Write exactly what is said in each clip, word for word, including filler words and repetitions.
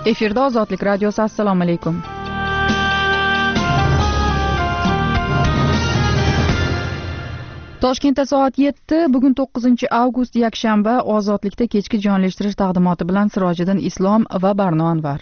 Efirda Ozodlik radiosi. Assalomu alaykum. Toshkentda soat yetti, bugun to'qqizinchi avgust yakshanba. Ozodlikda kechki jonlashtirish taqdimoti bilan Sirojiddin Islom va Barno Anvar.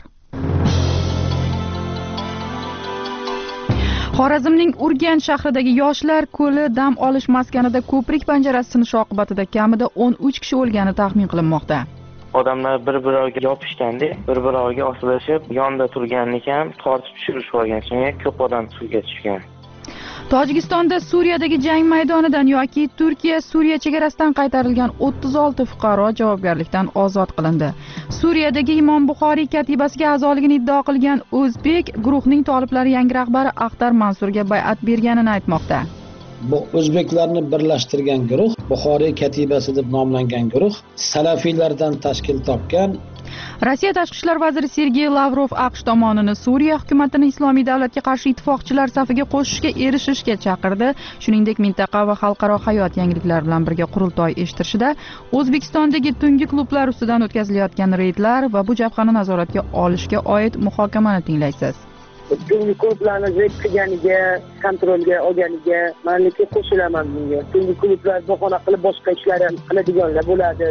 Xorazmning Urganch shahridagi yoshlar ko'li dam olish maskanida ko'prik panjarasi sinishi oqibatida kamida o'n uch kishi o'lgani taxmin qilinmoqda. Odamlar bir-biriga yopishganda, bir-biriga osilishib, yonda turgan ekan, tortib tushirishib olgan. Shunga ko'p odam suvga tushgan. Tojikistonda Suriyadagi jang maydonidan yoki Turkiya Suriya chegarasidan qaytarilgan o'ttiz olti fuqaro javobgarlikdan ozod qilindi. Suriyadagi Imom Buxoriy katibasiga a'zoligini iddao qilgan o'zbek guruhning toliblari yangi rahbari Axtar Mansurga bay'at berganini aytmoqda. Bu o'zbeklarni birlashtirgan guruh, Buxoriy katibasi deb nomlangan guruh salafiylardan tashkil topgan. Rossiya tashqi ishlar vaziri Sergey Lavrov AQSh tomonini Suriya hukumatini Islomiy davlatga qarshi ittifoqchilar safiga qo'shishga erishishga chaqirdi. Shuningdek, mintaqa va xalqaro hayot yangiliklari bilan birga qurultoy eshittirishida O'zbekistondagi tungi klublar ustidan o'tkazilayotgan reydlar va bu jabhani nazoratga olishga oid muhokamani tinglaysiz. Tungi klublarni reyd qilganiga, kontrolga olganiga men qo'shilaman bunga. Tungi klublar bahona qilib boshqa ishlar ham qiladiganlar bo'ladi.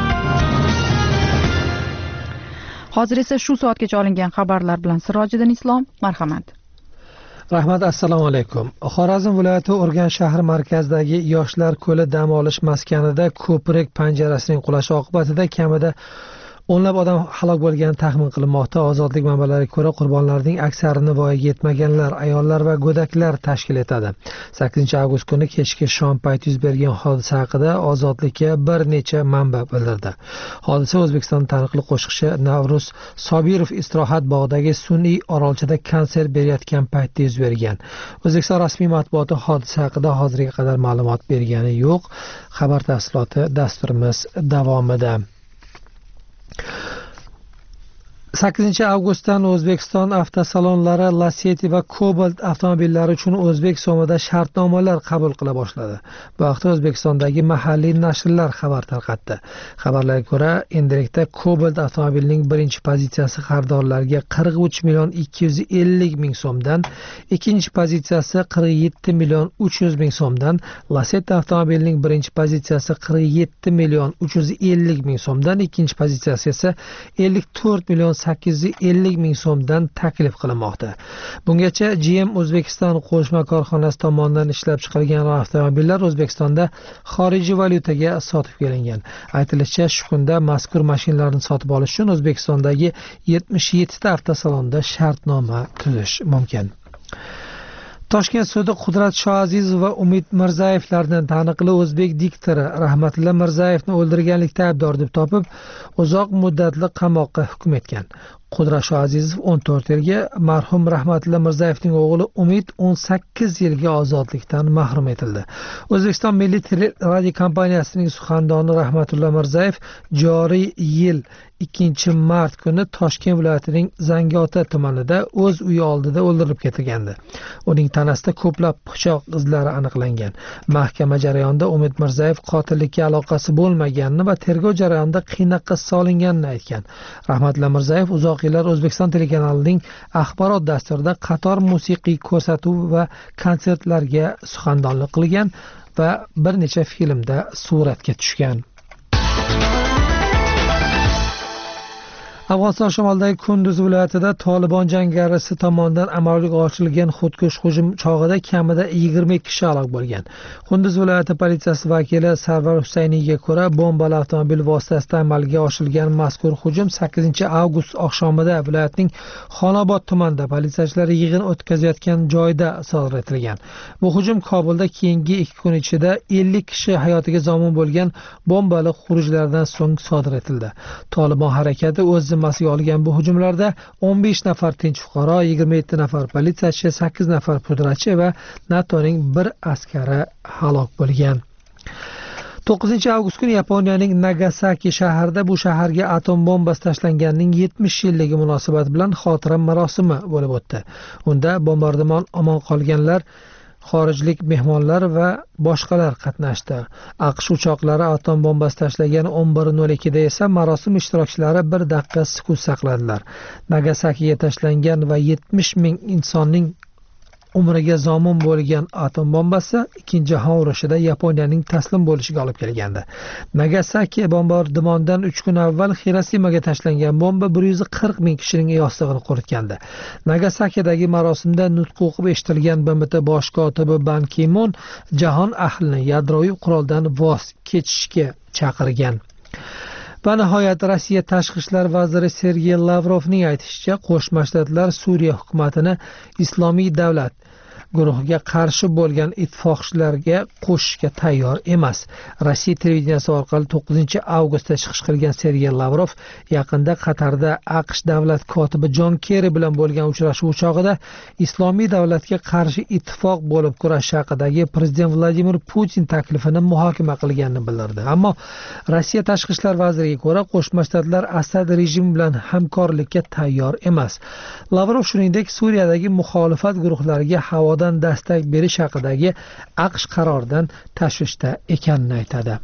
Hozir esa shu soatgacha olingan xabarlar bilan Sirojiddin Islom, marhamat. Rahmat, assalomu alaykum. Xorazm viloyati Urganch shahri markazidagi yoshlar ko'li dam olish maskanida ko'prik panjarasining qulashi oqibatida kamida o'nlab odam halok bo'lgani taxmin qilinmoqda. Ozodlik manbalariga ko'ra, qurbonlarning aksarini voyaga yetmaganlar, ayollar va go'daklar tashkil etadi. sakkizinchi avgust kuni kechki shom payti yuz bergan hodisa haqida Ozodlikka bir necha manba bildirdi. Hodisa O'zbekiston taniqli qo'shiqchi Navruz Sobirov istirohat bog'idagi sun'iy orolchada konsert berayotgan paytda yuz bergan. O'zbekiston rasmiy matbuoti hodisa haqida hozirga qadar ma'lumot bergani yo'q. Xabar tafsiloti dasturimiz davomida. sakkizinchi avgustdan O'zbekiston avtosalonlari Lacetti va Cobalt avtomobillari uchun o'zbek so'mida shartnomalar qabul qila boshladi. Bu haqda O'zbekistondagi mahalliy nashrlar xabar tarqatdi. Xabarlarga ko'ra, endilikda Cobalt avtomobilining birinchi pozitsiyasi xaridorlarga qirq uch million ikki yuz ellik ming so'mdan, ikkinchi pozitsiyasi qirq yetti million uch yuz ming so'mdan, Lacetti avtomobilining birinchi pozitsiyasi qirq yetti million uch yuz ellik ming so'mdan, ikkinchi pozitsiyasi esa ellik to'rt million sakkiz yuz ellik ming so'mdan taklif qilinmoqda. Bungacha G M O'zbekiston qo'shma korxonasi tomonidan ishlab chiqarilgan avtomobillar O'zbekistonda xorijiy valyutaga sotib kelingan. Aytilishicha, shu kunda mazkur mashinalarni sotib olish uchun O'zbekistondagi yetmish yetti ta avtosalonda shartnoma tuzish mumkin. Toshkent sudi Qudrat Shoazizov va Umid Mirzayevlarni taniqli o'zbek diktori Rahmatilla Mirzayevni o'ldirganlikda aybdor deb topib, uzoq muddatli qamoqqa hukm etgan. Qudrat Shoazizov o'n to'rt yilga, marhum Rahmatilla Mirzayevning o'g'li Umid o'n sakkiz yilga ozodlikdan mahrum etildi. O'zbekiston Milliy radio kompaniyasining suxandoni Rahmatilla Mirzayev joriy yil ikkinchi mart kuni Toshkent viloyatining Zangiota tumanida o'z uyi oldida o'ldirib ketilgandi. Uning tanasida ko'plab pichoq izlari aniqlangan. Mahkama jarayonida Umid Mirzayev qotillikka aloqasi bo'lmaganini va tergov jarayonida qiynoqqa solinganini aytgan. Rahmatilla Mirzayev uzoq yillar O'zbekiston telekanalining axborot dasturida qator musiqiy ko'rsatuv va konsertlarga suxandonlik qilgan va bir necha filmda suratga tushgan. Afg'oniston shimolidagi Kunduz viloyatida Tolibon jangarisi tomonidan amalga oshirilgan xudkush hujum chog'ida kamida yigirma ikki kishi halok bo'lgan. Kunduz viloyati politsiyasi vakili Sarvar Husayniyga ko'ra, bombali avtomobil vositasida amalga oshirilgan mazkur hujum sakkizinchi avgust oqshomida viloyatning Xonobod tumanida politsiyachilar yig'in o'tkazayotgan joyda sodir etilgan. Bu hujum Kobulda keyingi ikki kun ichida ellik kishi hayotiga zomin bo'lgan bombali xurujlardan so'ng sodir etildi. Tolibon harakati o'z zimmasiga olgan bu hujumlarda o'n besh nafar tinch fuqaro, yigirma yetti nafar politsiyachi, sakkiz nafar pudratchi va NATOning bir askari halok bo'lgan. to'qqizinchi avgust kuni Yaponiyaning Nagasaki shahrida bu shaharga atom bombasi tashlanganining yetmish yilligi munosabati bilan xotira marosimi bo'lib o'tdi. Unda bombardimon omon qolganlar xorijlik mehmonlar va boshqalar qatnashdi. AQSh uchoqlari atom bombasi tashlagan o'n bir nol ikkida esa marosim ishtirokchilari bir daqiqa sukut saqladilar. Nagasakiga tashlangan va yetmish ming insonning umriga zomin bo'lgan atom bombasi Ikkinchi jahon urushida Yaponiyaning taslim bo'lishiga olib kelgandi. Nagasaki bombardimondan uch kun avval Hirosimaga tashlangan bomba bir yuz qirq ming kishining yostig'ini quritgandi. Nagasakidagi marosimda nutq o'qib eshitilgan B M T bosh kotibi Ban Ki-moon jahon ahlini yadroviy quroldan voz kechishga chaqirgan. Va nihoyat Rossiya tashqi ishlar vaziri Sergey Lavrovning aytishicha, Qo'shma Shtatlar Suriya hukumatini Islomiy davlat guruhiga qarshi bo'lgan ittifoqchilarga qo'shishga tayyor emas. Rossiya televideniyasi orqali to'qqizinchi avgustda chiqish qilgan Sergey Lavrov yaqinda Qatarda AQSh davlat kotibi Jon Kerri bilan bo'lgan uchrashuv chog'ida Islomiy davlatga qarshi ittifoq bo'lib kurashish haqidagi prezident Vladimir Putin taklifini muhokama qilganini bildirdi. Ammo Rossiya tashqi ishlar vaziriga ko'ra, Qo'shma Shtatlar Asad rejimi bilan hamkorlikka tayyor emas. Lavrov shuningdek Suriyadagi muxolifat guruhlariga havoda dastak berish haqidagi AQSh qaroridan tashvishda ekanini aytadi.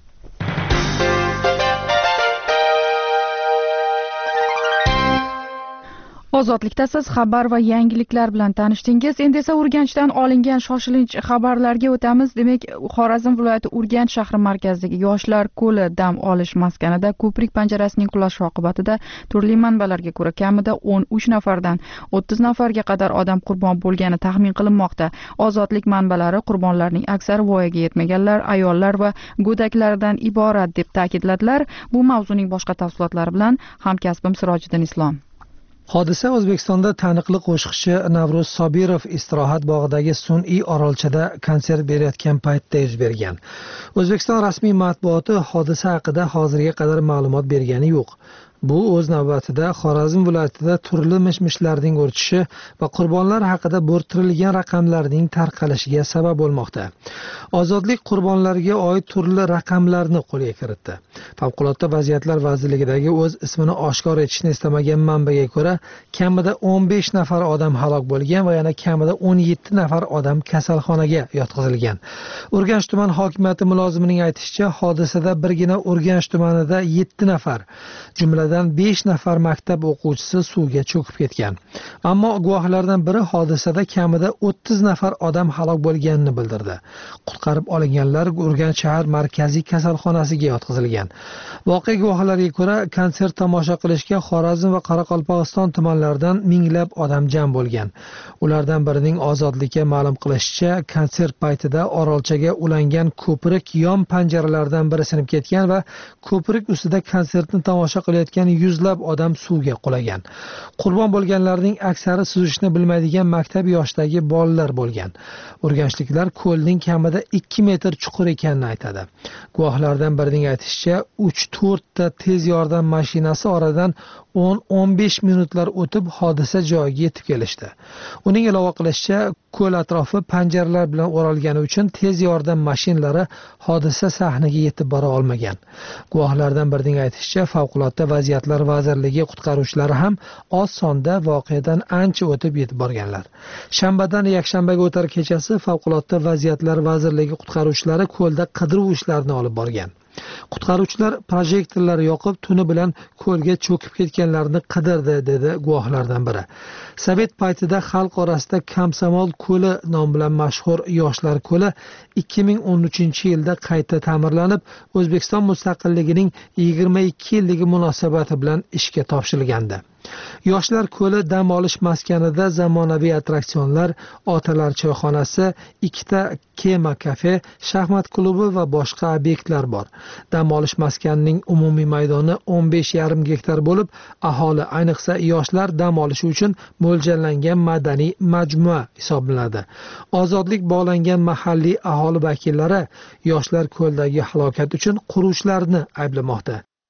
Ozodlikda siz xabar va yangiliklar bilan tanishdingiz. Endi esa Urganchdan olingan shoshilinch xabarlarga o'tamiz. Demak, Xorazm viloyati Urganch shahri markazidagi Yoshlar ko'li dam olish maskanida ko'prik panjarasining qulashi oqibatida turli manbalarga ko'ra kamida o'n uch nafardan o'ttiz nafarga qadar odam qurbon bo'lgani taxmin qilinmoqda. Ozodlik manbalari qurbonlarning aksari voyaga yetmaganlar, ayollar va go'daklardan iborat deb ta'kidladilar. Bu mavzuning boshqa tafsilotlari bilan hamkasbim Sirojiddin Islom. Hodisa O'zbekistonda taniqli qo'shiqchi Navruz Sobirov istirohat bog'idagi sun'iy orolchada konsert berayotgan paytda yuz bergan. O'zbekiston rasmiy matbuoti hodisa haqida hozirga qadar ma'lumot bergani yo'q. Bu o'z navbatida Xorazm viloyatida turli mish-mishlarning o'rchishi va qurbonlar haqida bo'rttirilgan raqamlarning tarqalishiga sabab bo'lmoqda. Ozodlik qurbonlariga oid turli raqamlarni qo'lga kiritdi. Favqulodda vaziyatlar vazirligidagi o'z ismini oshkor etishni istamagan manbaga ko'ra, kamida o'n besh nafar odam halok bo'lgan va yana kamida o'n yetti nafar odam kasalxonaga yotqizilgan. Urganch tuman hokimiyati mulozimining aytishicha, hodisada birgina Urganch tumanida yetti nafar, jumladan besh nafar maktab o'quvchisi suvga cho'kib ketgan. Ammo guvohlardan biri hodisada kamida o'ttiz nafar odam halok bo'lganini bildirdi. Qutqarib olinganlar Urganch shahar markaziy kasalxonasiga yotqizilgan. Voqea guvohlariga ko'ra, konsert tomosha qilishga Xorazm va Qoraqalpog'iston tumanlaridan minglab odam jam bo'lgan. Ulardan birining Ozodlikka ma'lum qilishicha, konsert paytida orolchaga ulangan ko'prik yon panjaralardan biri sinib ketgan va ko'prik ustida konsertni tomosha qilayotgan yuzlab odam suvga qulagan. Qurbon bo'lganlarning aksari suzishni bilmaydigan maktab yoshidagi bolalar bo'lgan. Urganchliklar ko'lning kamida ikki metr chuqur ekanini aytadi. Guvohlardan birining aytishicha, uch to'rt ta tez yordam mashinasi oradan o'n o'n besh minutlar o'tib hodisa joyiga yetib kelishdi. Uning ilova qilishicha, ko'l atrofi panjaralar bilan o'ralgani uchun tez yordam mashinalari hodisa sahniga yetib bora olmagan. Guvohlardan birining aytishicha, favqulodda vaziyatlar vazirligi qutqaruvchilari ham oz sonda voqeadan ancha o'tib yetib borganlar. Shanbadan yakshanbaga o'tar kechasi favqulodda vaziyatlar vazirligi qutqaruvchilari ko'lda qidiruv ishlarini olib borgan. Qutqaruvchilar projektorlar yoqib, tuni bilan ko'lga cho'kib ketganlarni qidirdi, dedi guvohlardan biri. Sovet paytida xalq orasida Komsomol ko'li nom bilan mashhur Yoshlar ko'li ikki ming o'n uchinchi yilda qayta ta'mirlanib, O'zbekiston mustaqilligining yigirma ikki yilligi munosabati bilan ishga topshirilgandi. Yoshlar ko'li dam olish maskanida zamonaviy attraksionlar, otalar choyxonasi, ikkita kema kafe, shaxmat klubi va boshqa obyektlar bor. Dam olish maskanining umumiy maydoni o'n besh yarim gektar bo'lib, aholi, ayniqsa yoshlar dam olishi uchun mo'ljallangan madaniy majmua hisoblanadi. Ozodlik bog'langan mahalliy aholi vakillari Yoshlar ko'ldagi halokat uchun quruvchilarni ayblamoqda.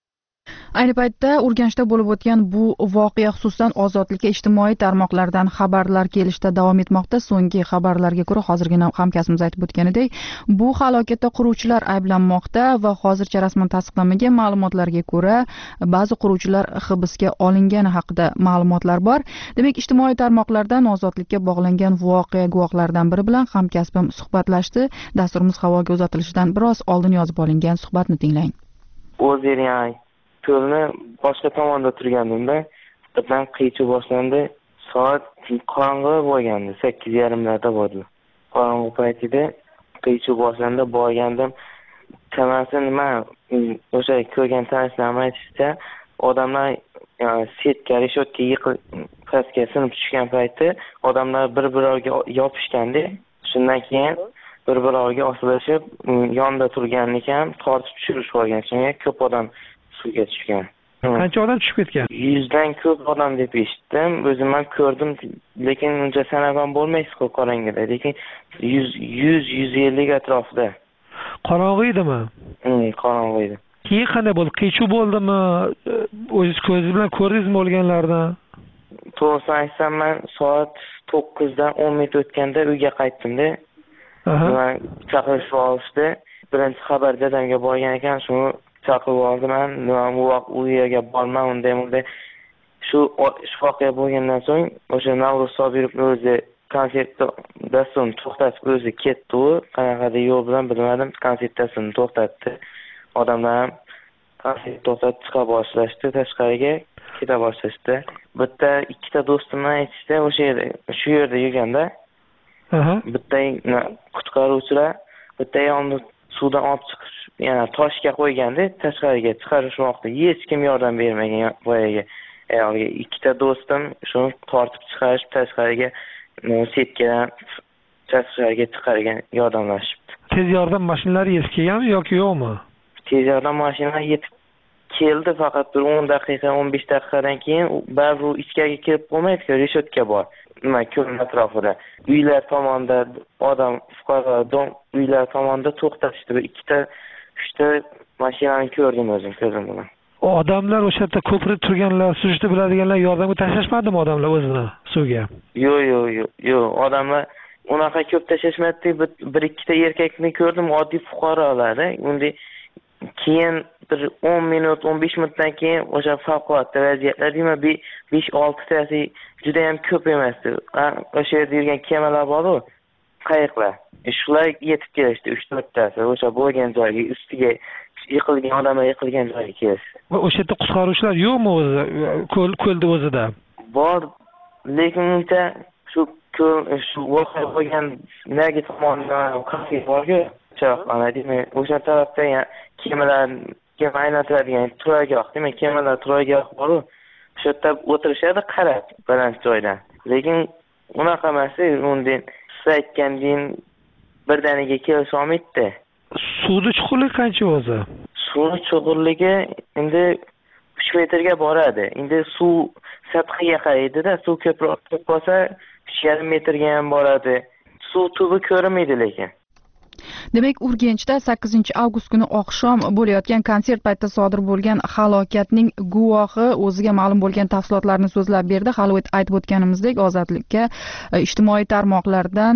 Ayni paytda Urganchda bo'lib o'tgan bu voqea xususan ozodlikka ijtimoiy tarmoqlardan xabarlar kelishda davom etmoqda. So'nggi xabarlarga ko'ra, hozirgina hamkasbimiz aytib o'tganidek, bu halokatda quruvchilar ayblanmoqda va hozircha rasman tasdiqlanmagan ma'lumotlarga ko'ra, ba'zi quruvchilar hibsga olingani haqida ma'lumotlar bor. Demak, ijtimoiy tarmoqlardan ozodlikka bog'langan voqea guvohlaridan biri bilan hamkasbim suhbatlashdi. Dasturimiz havoga uzatilishidan biroz oldin yozib olingan suhbatni tinglang. O'zbekiston ko'lni boshqa tomonda turganimda birdan qiyichuv boshlandi. Soat qorong'i bo'lgandi, sakkiz yarimlarda bo'ldi. Qorong'i paytida qiyichuv boshlandi, borgandim. Chamasi nima, o'sha ko'rgan tanishlarim aytishda, odamlar setka, reshotka yiqilib pastga sinib tushgan paytda odamlar bir-biriga yopishganda, shundan keyin bir-biriga osilishib, yonda turganini ham tortib tushirish bo'lgan. Shunga ko'p odam suvga tushgan. Qancha odam tushib ketgan? Yuzdan ko'p odam deb eshitdim. O'zim ham ko'rdim, lekin uncha sanab ham bo'lmaysiz qorong'ida. Lekin yuz yuz ellik atrofida. Qorong'i edimi? Hmm, qorong'i edi. Keyin qanday bo'ldi? Qiyichuv bo'ldimi? O'zingiz ko'zingiz bilan ko'rdingizmi o'lganlardan? To'g'risini aytsam, men soat to'qqizdan o'n minut o'tganda uyga qaytdim-da. Men chaqirishib olishdi. Birinchi xabar dadamga borgan ekan, shuni chaqirib oldiman. Men u yerga bormam, unday bunday. Shu voqea bo'lgandan so'ng o'sha Navruz Sobirovning o'zi konsert dasturini to'xtatib o'zi ketdi. Qanaqadir yo'l bilan bilmadim, konsert dasturini to'xtatdi. Odamlar ham konsert to'xtatib chiqa boshlashdi, tashqariga keta boshlashdi. Bitta ikkita do'stimni aytishdi, o'sha yerda, shu yerda yurganda. Bitta qutqaruvchilar bitta yonni suvdan olib chiqish, ya'ni toshga qo'yganda tashqariga chiqarishmoqda. Hech kim yordam bermagan boyaga. Ayolga ikkita do'stim shuni tortib chiqarib tashqariga setkadan tashqariga chiqargan, yordamlashibdi. Tez yordam mashinalari yetib kelganmi yoki yo'qmi? Tez yordam mashinalari yetib keldi, faqat bir o'n daqiqa, o'n besh daqiqadan keyin baribir ichkariga kirib bo'lmaydi-ku, reshotka bor. Nima, ko'l atrofida. Uylar tomonda odam, fuqaro, dom uylar tomonda to'xtatishdi. Bir ikkita, uchta mashinani ko'rdim o'zim ko'zim bilan. Odamlar o'sha yerda ko'prikda turganlar, suzishni biladiganlar yordamga tashlashmadimi odamlar o'zini suvga? Yo'q, yo'q, yo'q, yo'q. Odamlar unaqa ko'p tashlashmadi. Bir ikkita erkakni ko'rdim, oddiy fuqarolar. Unda keyin bir o'n minut, o'n besh minutdan keyin o'sha favqulodda vaziyatlar deyman, besh olti tasi juda ham ko'p emasdi. O'sha yerda yurgan kemalar bor-ku, qayiqlar. Shular yetib kelishdi, uch to'rt tasi o'sha bo'lgan joyga, ustiga yiqilgan odamlar yiqilgan joyga kelishdi. Va o'sha yerda qutqaruvchilar yo'qmi o'zi? Ko'l ko'lda o'zida? Bor, lekin uncha shu ko'l shu voqea bo'lgan nagi tomonda qafiy bor-ku, choqana deyman. O'sha tarafda kemalar kema aylantiradigan turargoh, demak kemalar turargoh bor-ku. Shu yerda o'tirishadi qarab baland joydan. Lekin unaqa emas, undan siz aytgandan birdaniga kelisha olmaydi. Suvni chuqurligi qancha o'zi? Suvni chuqurligi endi uch metrga boradi. Endi suv sathiga qaraydi-da, suv ko'proq bo'lsa uch yarim metrga ham boradi. Suv tubi ko'rinmaydi lekin. Demak, Urganchda sakkizinchi avgust kuni oqshom bo'layotgan konsert paytida sodir bo'lgan halokatning guvohi o'ziga ma'lum bo'lgan tafsilotlarni so'zlab berdi. Hali aytib o'tganimizdek, ozodlikka ijtimoiy tarmoqlardan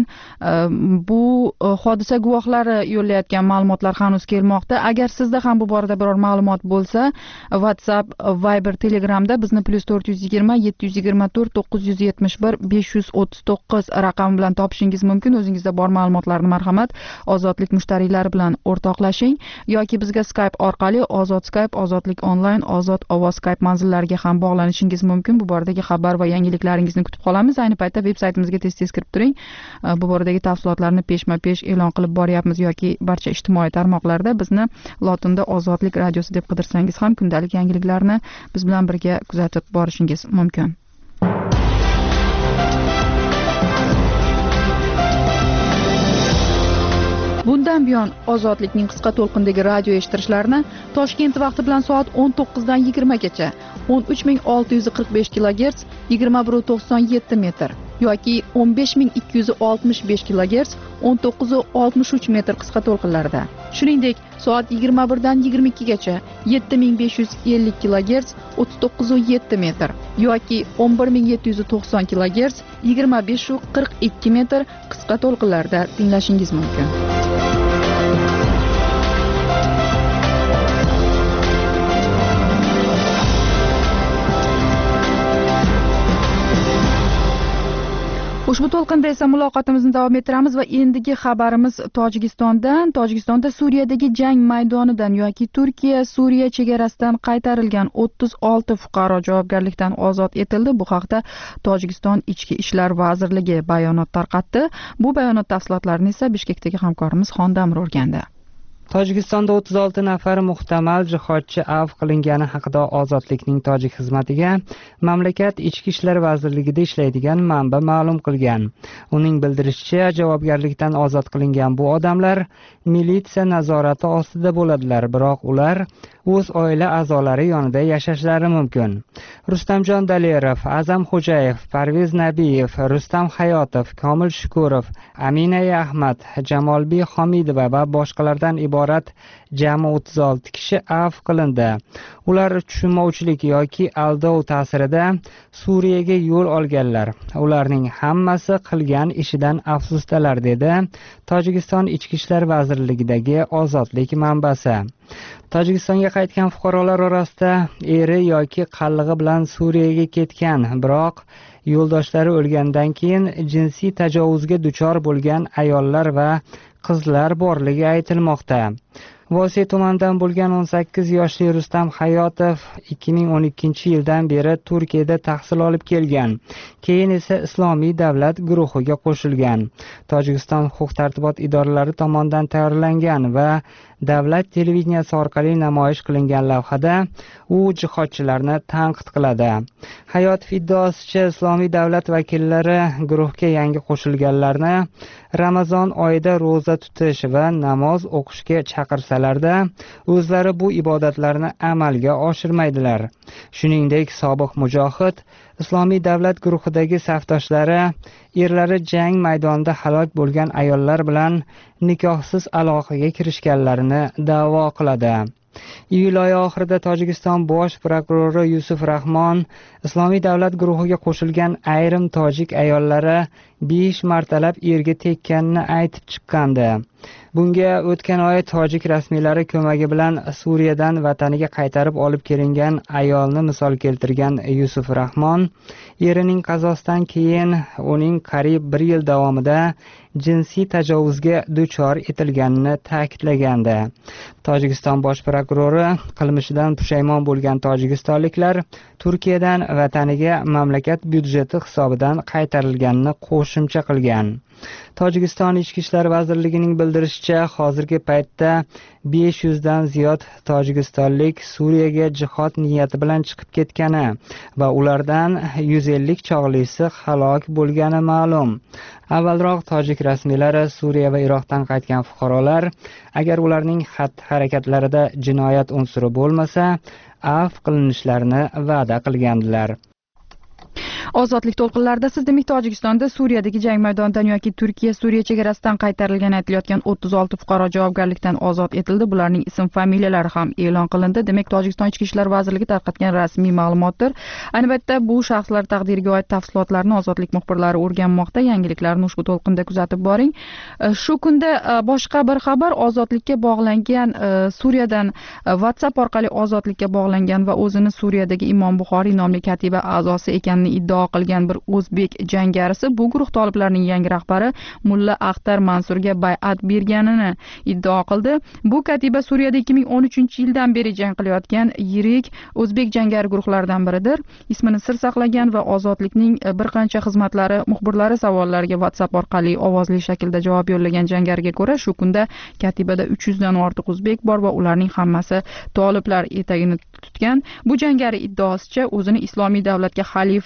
bu hodisa guvohlari yo'llayotgan ma'lumotlar hanuz kelmoqda. Agar sizda ham bu borada biror ma'lumot bo'lsa, WhatsApp, Viber, Telegramda bizni plus to'rt yuz yigirma yetti yuz yigirma to'rt to'qqiz yuz yetmish bir besh yuz o'ttiz to'qqiz raqami bilan topishingiz mumkin. O'zingizda bor ma'lumotlarni marhamat ozodlik mushtariylari bilan o'rtoqlashing yoki bizga Skype orqali Ozod Skype, Ozodlik onlayn, Ozod ovoz Skype manzillariga ham bog'lanishingiz mumkin. Bu boradagi xabar va yangiliklaringizni kutib qolamiz. Ayni paytda veb-saytimizga tez-tez kirib turing. Bu boradagi tafsilotlarni peshma-pesh e'lon qilib boryapmiz yoki barcha ijtimoiy tarmoqlarda bizni lotinda Ozodlik radiosi deb qidirsangiz ham kundalik yangiliklarni biz bilan birga kuzatib borishingiz mumkin. Bundan buyon Ozodlikning qisqa to'lqindagi radio eshittirishlarini Toshkent vaqti bilan soat o'n to'qqizdan yigirmagacha o'n uch ming olti yuz qirq besh kilogerts yigirma bir to'qson yetti metr yoki o'n besh ming ikki yuz oltmish besh kilogerts o'n to'qqiz oltmish uch metr qisqa to'lqinlarda. Shuningdek, soat yigirma birdan yigirma ikkigacha yetti ming besh yuz ellik kilogerts o'ttiz to'qqiz yetti metr yoki o'n bir ming yetti yuz to'qson kilogerts yigirma besh qirq ikki metr qisqa to'lqinlarda tinglashingiz mumkin. Ushbu to'lqinda esa muloqotimizni davom ettiramiz va endigi xabarimiz Tojikistondan. Tojikistonda Suriyadagi jang maydonidan yoki Turkiya Suriya chegarasidan qaytarilgan o'ttiz olti fuqaro javobgarlikdan ozod etildi. Bu haqda Tojikiston Ichki ishlar vazirligi bayonot tarqatdi. Bu bayonot tafsilotlarini esa Bishkekdagi hamkorimiz Xondamir o'rgandi. Tojikistonda o'ttiz olti nafar muhtamal jihodchi avf qilingani haqida Ozodlikning tojik xizmatiga mamlakat Ichki ishlar vazirligida ishlaydigan manba ma'lum qilgan. Uning bildirishicha, javobgarlikdan ozod qilingan bu odamlar militsiya nazorati ostida bo'ladilar, biroq ular o'z oila a'zolari yonida yashashlari mumkin. Rustamjon Dalerov, Azam Xo'jayev, Parvez Nabiyev, Rustam Hayotov, Komil Shukurov, Aminaya Ahmad, Jamolbek Homidova va boshqalardan iborat jami o'ttiz olti kishi avf qilindi. Ular tushunmovchilik yoki aldov ta'sirida Suriyaga yo'l olganlar. Ularning hammasi qilgan ishidan afsusdalar, dedi Tojikiston Ichki ishlar vazirligidagi Ozodlik manbasi. Tojikistonga qaytgan fuqarolar orasida eri yoki qallig'i bilan Suriyaga ketgan, biroq yo'ldoshlari o'lgandan keyin jinsiy tajovuzga duchor bo'lgan ayollar va qizlar borligi aytilmoqda. Vosiy tumanidan bo'lgan o'n sakkiz yoshli Rustam Hayotov ikki ming o'n ikkinchi yildan beri Turkiyada tahsil olib kelgan. Keyin esa Islomiy davlat guruhiga qo'shilgan. Tojikiston huquq-tartibot idoralari tomonidan tayyorlangan va davlat televideniyasi orqali namoyish qilingan lavhada u jihodchilarni tanqid qiladi. Hayotov iddaosicha, Islomiy davlat vakillari guruhga yangi qo'shilganlarni Ramazon oyida ro'za tutish va namoz o'qishga chaqirsalarda, o'zlari bu ibodatlarni amalga oshirmaydilar. Shuningdek, sobiq mujohid Islomiy davlat guruhidagi safdoshlari erlari jang maydonida halok bo'lgan ayollar bilan nikohsiz aloqaga kirishganlarini da'vo qiladi. Iyul oyi oxirida Tojikiston bosh prokurori Yusuf Rahmon Islomiy davlat guruhiga qo'shilgan ayrim tojik ayollari besh martalab erga tekkanini aytib chiqqandi. Bunga o'tgan oy tojik rasmiylari ko'magi bilan Suriyadan vataniga qaytarib olib kelingan ayolni misol keltirgan Yusuf Rahmon, erining qazosidan keyin uning qariyb bir yil davomida jinsiy tajovuzga duchor etilganini ta'kidlagandi. Tojikiston bosh prokurori qilmishidan pushaymon bo'lgan tojikistonliklar Turkiyadan vataniga mamlakat byudjeti hisobidan qaytarilganini qo'shimcha qilgan. Tojikiston Ichki ishlar vazirligining bildirishicha, hozirgi paytda besh yuzdan ziyod tojikistonlik Suriyaga jihod niyati bilan chiqib ketgani va ulardan yuz ellik chog'lisi halok bo'lgani ma'lum. Avvalroq tojik rasmiylari Suriya va Iroqdan qaytgan fuqarolar, agar ularning xatti-harakatlarida jinoyat unsuri bo'lmasa, avf qilinishlarini va'da qilgandilar. Ozodlik to'lqinlarida siz demak Tojikistonda Suriyadagi jang maydonidan yoki Turkiya Suriya chegarasidan qaytarilgani aytilayotgan o'ttiz olti fuqaro javobgarlikdan ozod etildi. Bularning ism familiyalari ham e'lon qilindi. Demak, Tojikiston Ichki ishlar vazirligi tarqatgan rasmiy ma'lumotdir. Ayni paytda bu shaxslar taqdiriga oid tafsilotlarni Ozodlik muxbirlari o'rganmoqda. Yangiliklarni ushbu to'lqinda kuzatib boring. Shu kunda boshqa bir xabar, Ozodlikka bog'langan Suriyadan WhatsApp orqali Ozodlikka bog'langan va o'zini Suriyadagi Imom Buxoriy nomli katiba a'zosi ekanini iddao qilgan bir o'zbek jangarisi bu guruh toliblarining yangi rahbari Mulla Axtar Mansurga bay'at berganini iddao qildi. Bu katiba Suriyada ikki ming o'n uchinchi yildan beri jang qilayotgan yirik o'zbek jangari guruhlaridan biridir. Ismini sir saqlagan va Ozodlikning bir qancha xizmatlari muxbirlari savollariga WhatsApp orqali ovozli shaklda javob yo'llagan jangariga ko'ra, shu kunda katibada uch yuzdan ortiq o'zbek bor va ularning hammasi toliblar etagini tutgan. Bu jangari iddaosicha o'zini Islomiy davlatga xalifa deb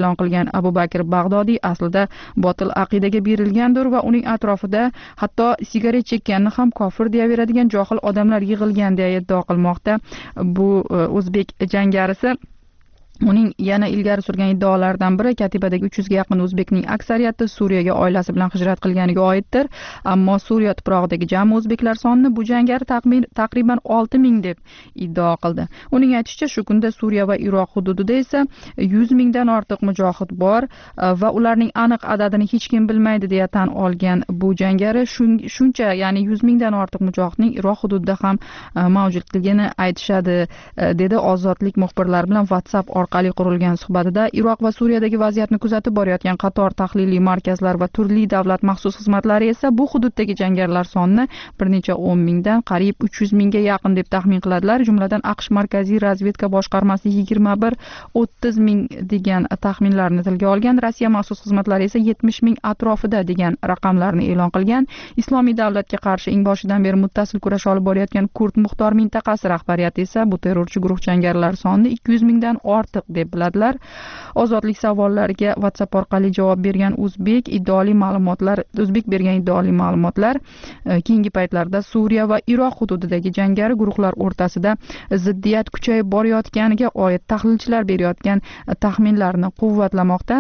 e'lon qilgan Abu Bakr Bag'dodiy aslida botil aqidaga berilgandir va uning atrofida hatto sigaret chekkanni ham kofir deyaveradigan johil odamlar yig'ilgan deya iddao qilmoqda bu o'zbek jangarisi. Uning yana ilgari surgan iddaolaridan biri Katibadagi uch yuzga yaqin o'zbekning aksariyati Suriyaga oilasi bilan hijrat qilganiga oiddir. Ammo Suriya tuprog'idagi jami o'zbeklar sonini bu jangari taqriban olti ming deb iddao qildi. Uning aytishicha, shu kunda Suriya va Iroq hududida esa yuz mingdan ortiq mujohid bor va ularning aniq adadini hech kim bilmaydi deya tan olgan bu jangari shuncha, ya'ni yuz mingdan ortiq mujohidning Iroq hududida ham mavjudligini aytishadi, dedi Ozodlik muxbirlari bilan WhatsApp orqali qurilgan suhbatida. Iroq va Suriyadagi vaziyatni kuzatib borayotgan qator tahliliy markazlar va turli davlat maxsus xizmatlari esa bu hududdagi jangarilar sonini bir necha o'n mingdan qariyb uch yuz mingga yaqin deb taxmin qiladilar. Jumladan AQSh Markaziy razvedka boshqarmasi yigirma bir o'ttiz ming degan taxminlarni tilga olgan. Rossiya maxsus xizmatlari esa yetmish ming atrofida degan raqamlarni e'lon qilgan. Islomiy davlatga qarshi eng boshidan beri muttasil kurash olib borayotgan Kurd muxtor mintaqasi rahbariyati esa bu terrorchi guruh jangarilar sonini ikki yuz mingdan ortiq deb biladilar. Ozodlik savollariga WhatsApp orqali javob bergan o'zbek iddaoli ma'lumotlar o'zbek bergan iddaoli ma'lumotlar keyingi paytlarda Suriya va Iroq hududidagi jangari guruhlar o'rtasida ziddiyat kuchayib borayotganiga oid tahlilchilar berayotgan taxminlarni quvvatlamoqda.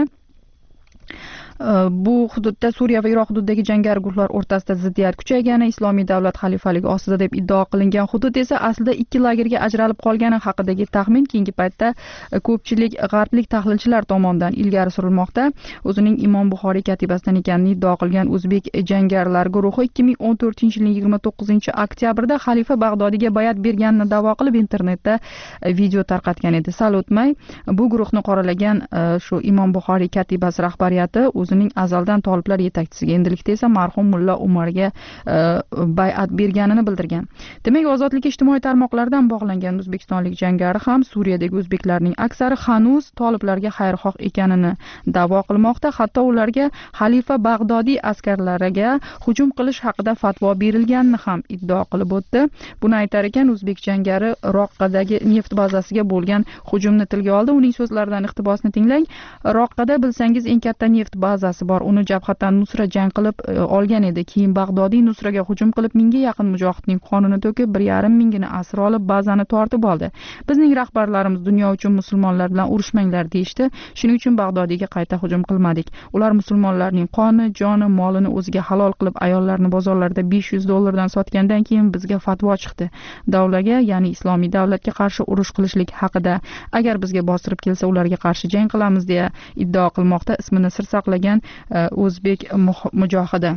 Bu hududda Suriya va Iroq hududidagi jangari guruhlar o'rtasida ziddiyat kuchaygani, Islomiy davlat xalifaligi ostida deb iddao qilingan hudud esa aslida ikki lagerga ajralib qolgani haqidagi taxmin keyingi paytda ko'pchilik g'arblik tahlilchilar tomonidan ilgari surilmoqda. O'zining Imom Buxoriy katibasidan ekanini iddao qilgan o'zbek jangarilar guruhi ikki ming o'n to'rtinchi yilning yigirma to'qqizinchi oktyabrda xalifa Bag'dodiyga bayat berganini da'vo qilib internetda video tarqatgan edi. Sal o'tmay bu guruhni qoralagan shu Imom Buxoriy katibasi rahbariyati o'zining azaldan toliblar yetakchisiga, endilikda esa marhum Mulla Umarga bay'at berganini bildirgan. Demak, ozodlik ijtimoiy tarmoqlardan bog'langan o'zbekistonlik jangari ham Suriyadagi o'zbeklarning aksari hanuz toliblarga xayrixoh ekanini da'vo qilmoqda. Hatto ularga xalifa Bag'dodiy askarlariga hujum qilish haqida fatvo berilganini ham iddao qilib o'tdi. Buni aytar ekan, o'zbek jangari Roqqadagi neft bazasiga bo'lgan hujumni tilga oldi. Uning so'zlaridan iqtibosni tinglang. Roqqada bilsangiz eng katta neft bazasi bor. Uni jabhatan Nusra jang qilib olgan edi. Keyin Bag'dodiy Nusraga hujum qilib mingga yaqin mujohidning qonini to'kib, bir yarim mingini asir olib bazani tortib oldi. Bizning rahbarlarimiz dunyo uchun musulmonlar bilan urushmanglar deyishdi. Shuning uchun Bag'dodiyga qayta hujum qilmadik. Ular musulmonlarning qoni, joni, molini o'ziga halol qilib ayollarni bozorlarda besh yuz dollardan sotgandan keyin bizga fatvo chiqdi. Davlatga, ya'ni Islomiy davlatga qarshi urush qilishlik haqida. Agar bizga bostirib kelsa, ularga qarshi jang qilamiz deya iddao qilmoqda ismini sir saqlagan o'zbek mujohidi.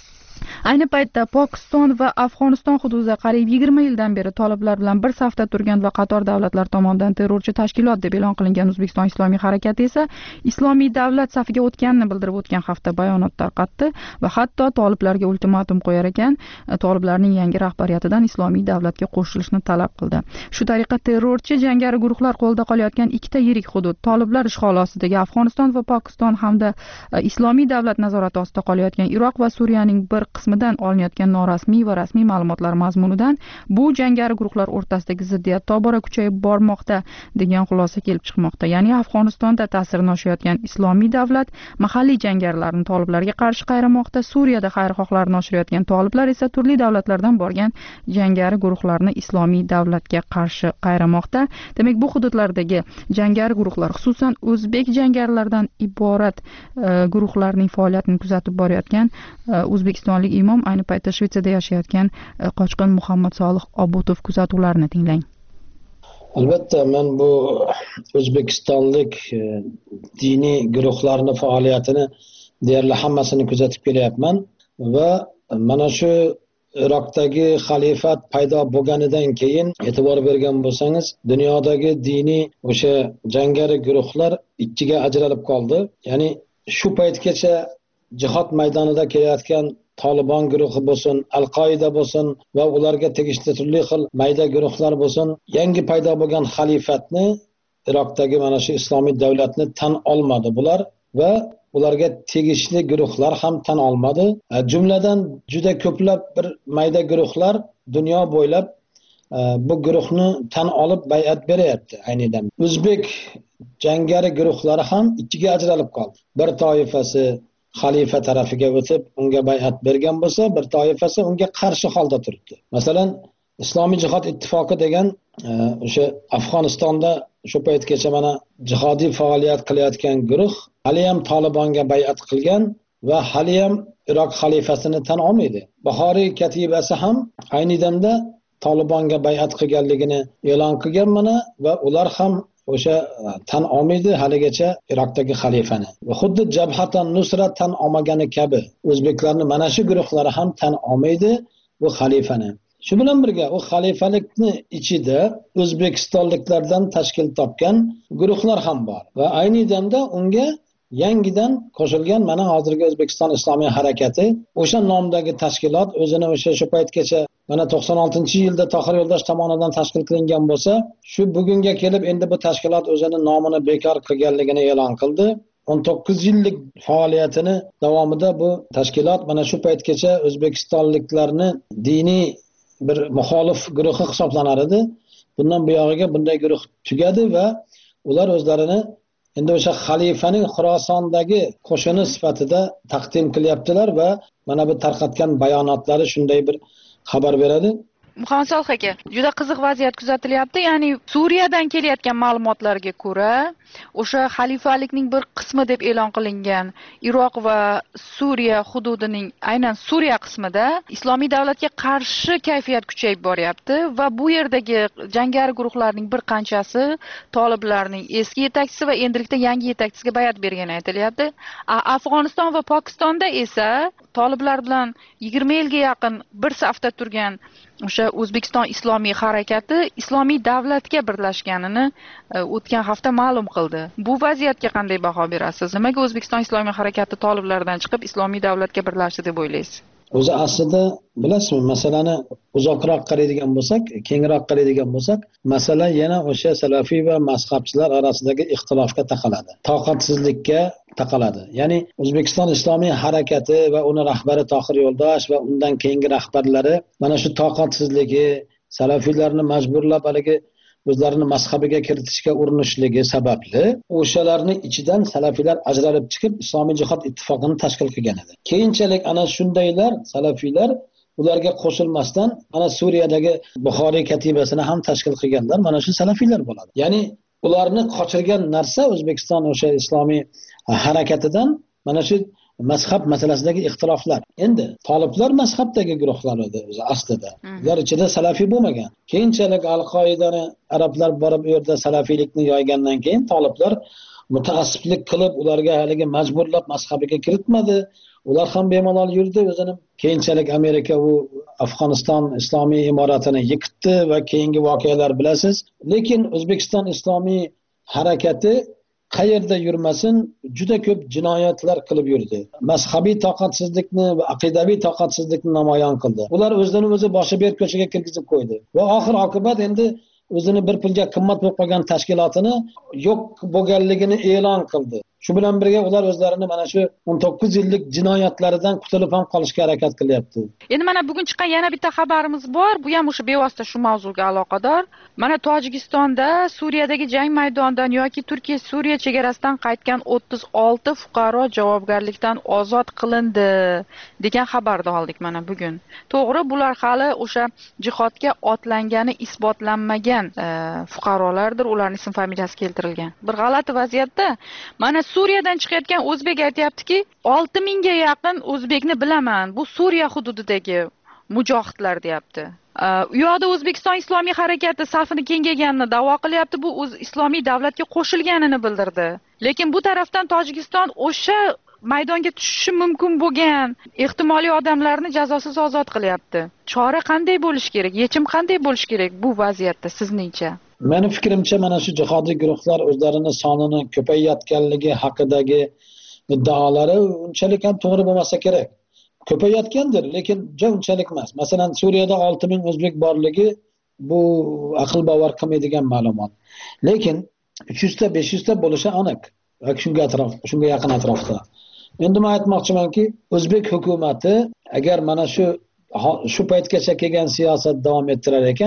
Ayni paytda Pokiston va Afg'oniston hududida qariyb yigirma yildan beri toliblar bilan bir safda turgan va qator davlatlar tomonidan terrorchi tashkilot deb e'lon qilingan O'zbekiston Islomiy harakati esa Islomiy davlat safiga o'tganini bildirib o'tgan hafta bayonot tarqatdi va hatto toliblarga ultimatum qo'yar ekan, toliblarning yangi rahbariyatidan Islomiy davlatga qo'shilishni talab qildi. Shu tariqa terrorchi jangari guruhlar qo'lida qolayotgan ikkita yirik hudud, toliblar ishg'oli ostidagi Afg'oniston va Pokiston hamda Islomiy davlat nazorati ostida qolayotgan Iroq va Suriyaning bir qismidan olinayotgan norasmiy va rasmiy ma'lumotlar mazmunidan bu jangari guruhlar o'rtasidagi ziddiyat tobora kuchayib bormoqda degan xulosa kelib chiqmoqda. Ya'ni Afg'onistonda ta'sirini oshirayotgan Islomiy davlat mahalliy jangarilarni toliblarga qarshi qayramoqda, Suriyada xayrixohlarni oshirayotgan toliblar esa turli davlatlardan borgan jangari guruhlarni Islomiy davlatga qarshi qayramoqda. Demak, bu hududlardagi jangari guruhlar, xususan o'zbek jangarilaridan iborat guruhlarning faoliyatini kuzatib borayotgan O'zbekiston imom ayni paytda Shvetsiyada yashayotgan qochqin Muhammad Solih Obutov kuzatuvlarini tinglang. Albatta, men bu o'zbekistonlik diniy guruhlarning faoliyatini deyarli hammasini kuzatib kelyapman va mana shu Iroqdagi xalifat paydo bo'lganidan keyin e'tibor bergan bo'lsangiz, dunyodagi diniy o'sha jangari guruhlar ikkiga ajralib qoldi. Ya'ni shu paytgacha jihod maydonida kelayotgan Taliban guruhi bo'lsin, Al-Qoida bo'lsin va ularga tegishli turli xil mayda guruhlar bo'lsin, yangi paydo bo'lgan xalifatni, Iroqdagi mana shu islomiy davlatni tan olmadi bular va ularga tegishli guruhlar ham tan olmadi. Jumladan juda ko'plab bir mayda guruhlar dunyo bo'ylab bu guruhni tan olib bay'at beryapti aynidan. O'zbek jangari guruhlari ham ikkiga ajralib qoldi. Bir toifasi xalifa tarafiga o'tib unga bay'at bergan bo'lsa, bir toifasi unga qarshi holda turibdi. Masalan, Islomiy jihod ittifoqi degan o'sha Afg'onistonda shu paytgacha mana jihodiy faoliyat qilayotgan guruh hali ham Tolibonga bay'at qilgan va hali ham Iroq xalifasini tan olmaydi. Buxoriy katibasi ham ayni damda Tolibonga bay'at qilganligini e'lon qilgan mana va ular ham o'sha tan olmaydi haligacha Iroqdagi xalifani. Va xuddi Jabhatan Nusrat tan olmagani kabi o'zbeklarning mana shu guruhlari ham tan olmaydi bu xalifani. Shu bilan birga u xalifalikni ichida o'zbekistonliklardan tashkil topgan guruhlar ham bor va ayni damda unga yangidan qo'shilgan mana hozirgi O'zbekiston Islomiy harakati o'sha nomdagi tashkilot o'zini o'sha shu paytgacha mana to'qson oltinchi yilda Tohir Yo'ldosh tomonidan tashkil qilingan bo'lsa, shu bugunga kelib endi bu tashkilot o'zini nomini bekor qilganligini e'lon qildi. o'n to'qqiz yillik faoliyatini davomida bu tashkilot mana shu paytgacha o'zbekistonliklarni diniy bir muxolif guruhi hisoblanar edi. Bundan buyog'iga bunday guruh tugadi va ular o'zlarini endi o'sha xalifaning Xorasondagi qo'shini sifatida taqdim qilyaptilar va mana bu tarqatgan bayonotlari shunday bir xabar beradi. Muhammad Solih aka, juda qiziq vaziyat kuzatilyapti. Ya'ni Suriyadan kelayotgan ma'lumotlarga ko'ra, o'sha xalifalikning bir qismi deb e'lon qilingan Iroq va Suriya hududining aynan Suriya qismida Islomiy davlatga qarshi kayfiyat kuchayib boryapti va bu yerdagi jangari guruhlarning bir qanchasi Toliblarning eski yetakchisi va endilikda yangi yetakchisiga bay'at bergani aytilyapti. Afg'oniston va Pokistonda esa Toliblar bilan yigirma yilga yaqin bir safda turgan o'sha O'zbekiston Islomiy harakati Islomiy davlatga birlashganini o'tgan hafta ma'lum qildi. Bu vaziyatga qanday baho berasiz? Nimaga O'zbekiston Islomiy harakati Toliblardan chiqib Islomiy davlatga birlashdi deb o'ylaysiz? O'zi aslida bilasizmi, masalani uzoqroq qaraydigan bo'lsak, kengroq qaraydigan bo'lsak, masala yana o'sha salafiy va mazhabchilar orasidagi ixtilofga taqaladi. Toqatsizlikka taqaladi. Ya'ni O'zbekiston Islomiy harakati va uni rahbari Tohir Yo'ldosh va undan keyingi rahbarlari mana shu toqatsizligi, salafiylarni majburlab haligi o'zlarini mazhabiga kiritishga urinishligi sababli o'shalarning ichidan salafiylar ajralib chiqib Islomiy jihod ittifoqini tashkil qilgan edi. Keyinchalik ana shundaylar salafiylar ularga qo'shilmasdan ana Suriyadagi Buxoriy katibasini ham tashkil qilganlar mana shu salafiylar bo'ladi. Ya'ni ularni qochirgan narsa O'zbekiston o'sha islomiy harakatidan mana shu mazhab masalasidagi ixtiloflar. Endi Toliblar mazhabdagi guruhlar edi o'zi aslida. Ular ichida salafiy bo'lmagan. Keyinchalik Al-Qoidani arablar borib u yerda salafiylikni yoygandan keyin Toliblar mutaassiblik qilib ularga haligi majburlab mazhabiga kiritmadi. Ular ham bemalol yurdi o'zini. Keyinchalik Amerika u Afg'oniston islomiy imoratini yıktı va keyingi voqealar bilasiz. Lekin O'zbekiston Islomiy harakati qayerda yurmasin juda ko'p jinoyatlar qilib yurdi. Mazhabiy toqatsizlikni va aqidaviy toqatsizlikni namoyon qildi. Ular o'zini o'zi boshi ber ko'chaga kirgizib qo'ydi. Va oxir oqibat endi o'zini bir pulga qimmat bo'lib qolgan tashkilotini yo'q bo'lganligini e'lon qildi. Shu bilan birga ular o'zlarini mana shu o'n to'qqiz yillik jinoyatlaridan qutulib ham qolishga harakat qilyapti. Endi mana bugun chiqqan yana bitta xabarimiz bor. Bu ham o'sha bevosita shu mavzuga aloqador. Mana Tojikistonda Suriyadagi jang maydonidan yoki Turkiya Suriya chegarasidan qaytgan o'ttiz olti fuqaro javobgarlikdan ozod qilindi degan xabarni oldik mana bugun. To'g'ri, bular hali o'sha jihodga otlangani isbotlanmagan e, fuqarolardir, ularning ism familiyasi keltirilgan. Bir g'alati vaziyatda mana Suriyadan chiqayotgan o'zbek aytayaptiki, olti mingga yaqin o'zbekni bilaman. Bu Suriya hududidagi mujohidlar deyapti. U yoqda O'zbekiston Islomiy harakati safini kengayganini da'vo qilyapti. Bu o'z islomiy davlatga qo'shilganini bildirdi. Lekin bu tarafdan Tojikiston o'sha maydonga tushishi mumkin bo'lgan ehtimoliy odamlarni jazosiz ozod qilyapti. Chora qanday bo'lishi kerak? Yechim qanday bo'lishi kerak bu vaziyatda sizningcha? Meni fikrimcha mana shu jihodiy guruhlar o'zlarini sonini ko'payayotganligi haqidagi iddaolari unchalik ham to'g'ri bo'lmasa kerak. Ko'payayotgandir, lekin unchalik emas. Masalan, Suriyada olti ming o'zbek borligi bu aql bovar qilmaydigan ma'lumot. Lekin uch yuz ta besh yuz ta bo'lishi aniq. Va shunga atrof, shunga yaqin atrofda. Endi men aytmoqchimanki, o'zbek hukumatı agar mana shu shu paytgacha kelgan siyosat davom ettirar ekan,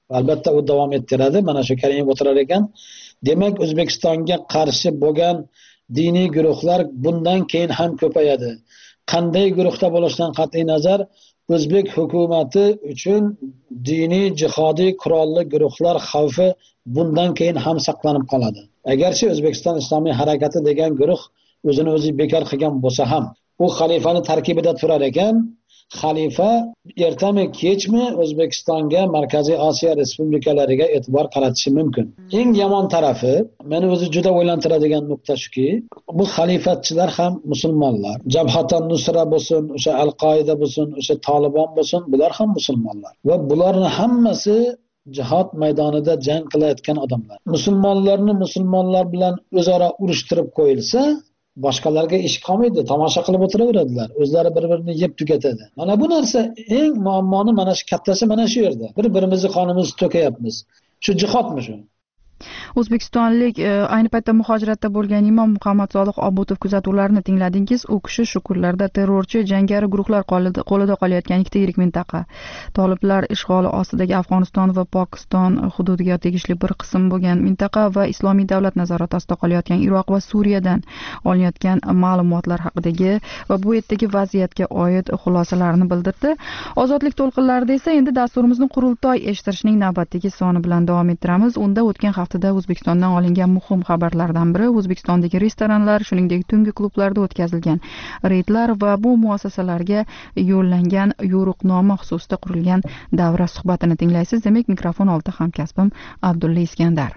albatta u davom ettiradi. Mana shu Karimov o'tirar ekan. Demak, O'zbekistonga qarshi bo'lgan diniy guruhlar bundan keyin ham ko'payadi. Qanday guruhda bo'lishidan qat'iy nazar, O'zbek hukumati uchun diniy jihodiy qurolli guruhlar xavfi bundan keyin ham saqlanib qoladi. Agarchi O'zbekiston Islomiy harakati degan guruh o'zini o'zi bekor qilgan bo'lsa ham, u xalifani tarkibida turar ekan, xalifa ertami kechmi O'zbekistonga, Markaziy Osiyo respublikalariga e'tibor qaratishi mumkin. Eng yomon tarafi, meni o'zi juda o'ylantiradigan nuqta shuki, bu xalifatchilar ham musulmonlar. Jabhatan Nusra bo'lsin, o'sha Al-Qoida bo'lsin, o'sha Taliban bo'lsin, bular ham musulmonlar. Va bularning hammasi jihad maydonida jang qilayotgan odamlar. Musulmonlarni musulmonlar bilan o'zaro urushtirib qo'yilsa, boshqalarga ish qolmaydi, tomosha qilib o'tiraveradilar. O'zlari bir-birini yeb tugatadi. Mana bu narsa eng muammoni mana shu kattasi mana shu yerda. Bir-birimizni qonimizni to'kayapmiz. Shu jihodmi shu? O'zbekistonlik ayni paytda muhojiratda bo'lgan imom Muhammad Sodiq Obutov kuzatuvlarini tingladingiz. U kishi shu kunlarda terrorchi jangari guruhlar qo'lida qolayotgan ikkita yirik mintaqa, toliblar ishg'oli ostidagi Afg'oniston va Pokiston hududiga tegishli bir qism bo'lgan mintaqa va Islomiy davlat nazorati ostida qolayotgan Iroq va Suriyadan olinayotgan ma'lumotlar haqidagi va bu yerdagi vaziyatga oid xulosalarni bildirdi. Ozodlik to'lqinlarida esa endi dasturimizni qurultoy eshittirishning navbatdagi soni bilan davom ettiramiz. Unda o'tgan haftada O'zbekistondan olingan muhim xabarlardan biri O'zbekistondagi restoranlar, shuningdek tungi klublarda o'tkazilgan reydlar va bu muassasalarga yo'llangan yo'riqnoma xususida qurilgan davra suhbatini tinglaysiz. Demak, mikrofon oldida hamkasbim Abdulla Iskandar.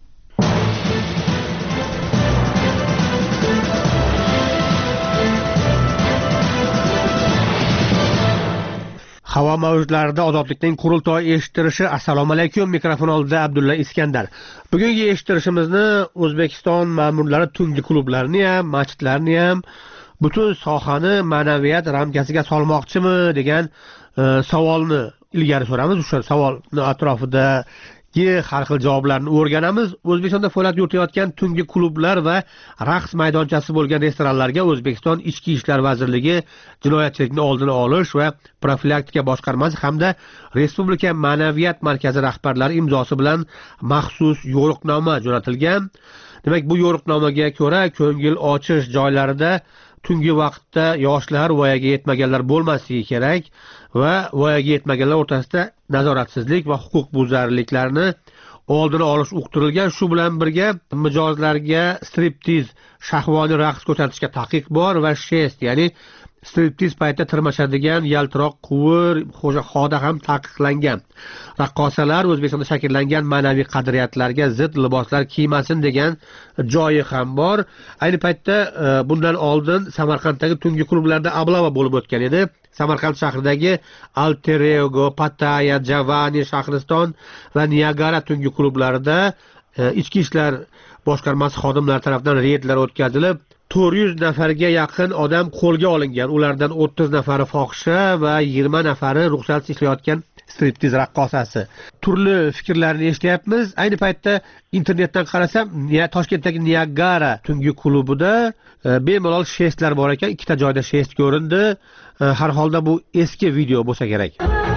Havo mavjlarida ozodlikning qurultoy eshittirishi. Assalomu alaykum. Mikrofon oldida Abdulla Iskandar. Bugungi eshittirishimizni O'zbekiston ma'murlari tungi klublarni ham, masjidlarni ham butun sohani ma'naviyat ramkasiga solmoqchimi degan e, savolni ilgari suramiz. O'sha savolni atrofida har xil javoblarni o'rganamiz. O'zbekistonda faoliyat yuritayotgan tungi klublar va raqs maydonchasi bo'lgan restoranlarga O'zbekiston Ichki ishlar vazirligi jinoyatchilikni oldini olish va profilaktika boshqarmasi hamda Respublika ma'naviyat markazi rahbarlari imzosi bilan maxsus yo'riqnoma jo'natilgan. Demak, bu yo'riqnomaga ko'ra ko'ngil ochish joylarida tungi vaqtda yoshlar voyaga yetmaganlar bo'lmasligi kerak va voyaga yetmaganlar o'rtasida nazoratsizlik va huquqbuzarliklarni oldini olish uqtirilgan. Shu bilan birga mijozlarga striptiz, shahvoniy raqs ko'rsatishga taqiq bor va shest, ya'ni striptiz paytida tirmashadigan yaltiroq quvur, xoda ham taqiqlangan. Raqqosalar O'zbekistonda shakllangan ma'naviy qadriyatlarga zid liboslar kiymasin degan joyi ham bor. Ayni paytda e, bundan oldin Samarqanddagi tungi klublarda ablava bo'lib o'tgan edi. Samarqand shahridagi Alter Ego, Pattaya, Javani, Shahriston va Niagara tungi klublarida e, ichki ishlar boshqarmasi xodimlari tomonidan reydlar o'tkazilib, to'rt yuz nafarga yaqin odam qo'lga olingan. Ulardan o'ttiz nafari fohisha va yigirma nafari ruxsatsiz ishlayotgan striptiz raqqosasi. Turli fikrlarni eshityapmiz. Ayni paytda internetdan qarasam, Toshkentdagi Niagara tungi klubida e, bemalol shestlar bor ekan. Ikkita joyda shest ko'rindi. E, har holda bu eski video bo'lsa kerak.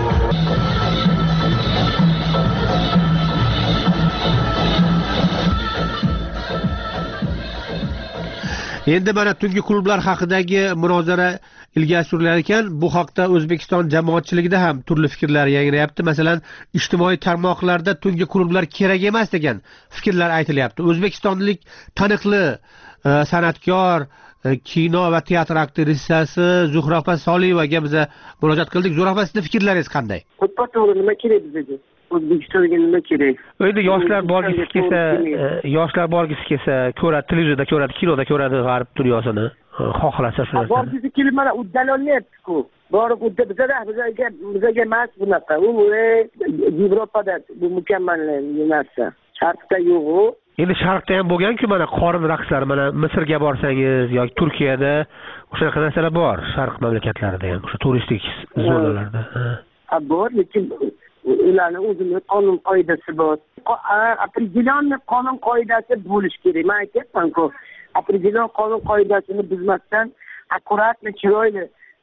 Endi mana tungi klublar haqidagi munozara ilgari surilar ekan. Bu haqda O'zbekiston jamoatchiligida ham turli fikrlar yangrayapti. Masalan, ijtimoiy tarmoqlarda tungi klublar kerak emas degan fikrlar aytilyapti. O'zbekistonlik taniqli e, san'atkor, e, kino va teatr aktrisasi Zuhrofa Soliyevaga biz murojaat qildik. Zuhrofa, sizning fikrlaringiz qanday? To'g'ri, nima kerak bizga? O'zbekistonga nima kerak? Endi yoshlar borgisi kelsa, yoshlar borgisi kelsa, ko'radi, televizorda ko'radi, kinoda ko'radi g'arb dunyosini. Xohlasa shu narsa. Borgisi kelib mana uddalonyapti-ku. Borib udda bizada bizga bizga emas bunaqa. U Yevropada bu mukammal narsa. Sharqda yo'q-ku. Endi Sharqda ham bo'lgan-ku mana qorin raqslari, mana Misrga borsangiz yoki Turkiyada o'sha narsalar bor, Sharq mamlakatlarida ham, o'sha turistik zonalarda. Ha, bor, lekin ularning o'zining qonun qoidasi bor. Определенный qonun qoidasi bo'lish kerak. Men aytyapman-ku, определенный qonun qoidasini buzmasdan akkuratni, chiroyli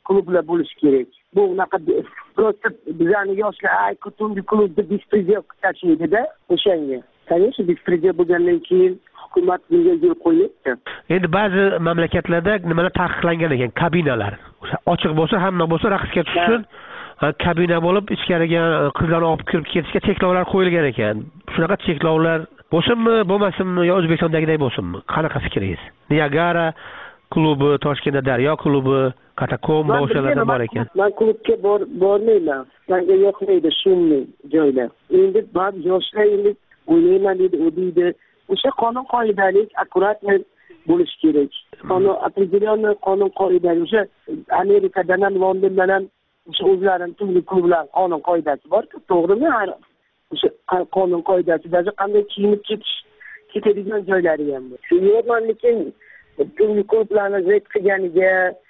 klublar bo'lishi kerak. Bu unaqa просто bizani yoshlar ay tungi klubda bespredel tashlaydida o'shanga. Конечно, bespredel bo'lgandan keyin hukumat bunga yo'l qo'yibdi. Endi ba'zi mamlakatlarda nimalar taqiqlangan ekan, kabinalar. O'sha ochiq bo'lsa, hamma bo'lsa raqsga tushsin. Kabina bo'lib ichkariga qizlarni olib kirib ketishga cheklovlar qo'yilgan ekan. Shunaqa cheklovlar bo'lsinmi, bo'lmasinmi yo O'zbekistondagidek bo'lsinmi? Qanaqa fikringiz? Niagara klubi, Toshkentda Daryo klubi, Katakomba o'shalarda bor ekan. Men klubga bormayman. Menga yoqmaydi shunday joylar. Endi ba'zi yoshlar endi o'ylayman deydi, u deydi, o'sha qonun qoidalik akkuratni bo'lish kerak. Qonun определенный qonun qoidali o'sha Amerikadan ham, Londondan ham o'sha o'zlarining turli klublar qonun qoidasi bor-ku, to'g'rimi? O'sha qonun qoidasida qanday kiyinib ketish ketadigan joylari ham bor. Shu yerdan lekin turli klublarni zet qilganiga,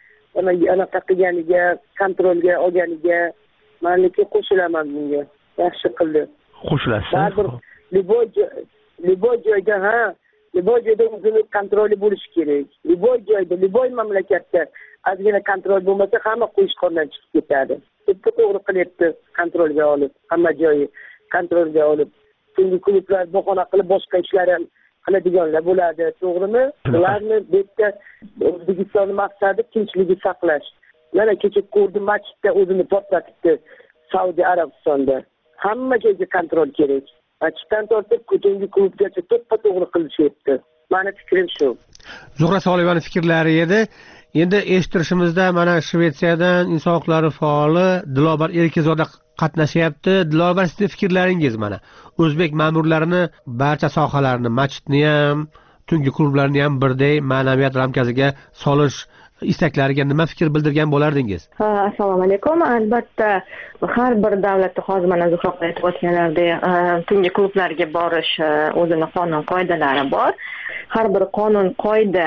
anaqa qilganiga, kontrolga olganiga men lekin qo'shilaman bunga. Yaxshi qildi. Qo'shilasiz. Baribir liboy liboy joyda ha, liboy joyda o'zini kontroli bo'lishi kerak. Liboy joyda, liboy mamlakatda ozgina kontrol bo'lmasa, hamma qo'yishqondan chiqib ketadi. Bitta to'g'ri qilyapti kontrolga olib, hamma joyi kontrolga olib. Tungi klublar bahona qilib boshqa ishlar ham qiladiganlar bo'ladi, to'g'rimi? Ularni bitta O'zbekistonning maqsadi tinchligi saqlash. Mana kecha ko'rdim, masjidda o'zini portlatibdi Saudiya Arabistonda. Hamma joyga kontrol kerak. Masjiddan tortib tungi klubgacha to'ppa-to'g'ri qilishyapti. Mani fikrim shu. Zuhra Soliyevaning fikrlari edi. Endi eshittirishimizda mana Shvetsiyadan inson huquqlari faoli Dilobar Erkizoda qatnashyapti. Dilobar, sizning fikrlaringiz mana o'zbek ma'murlarini barcha sohalarni, masjidni ham, tungi klublarni ham birday ma'naviyat ramkaziga solish istaklariga nima fikr bildirgan bo'lardingiz? Ha, assalomu alaykum. Albatta, har bir davlatda hozir mana Zuhra aytib o'tganlaridek tungi klublarga borish o'zining qonun qoidalari bor. Har bir qonun qoida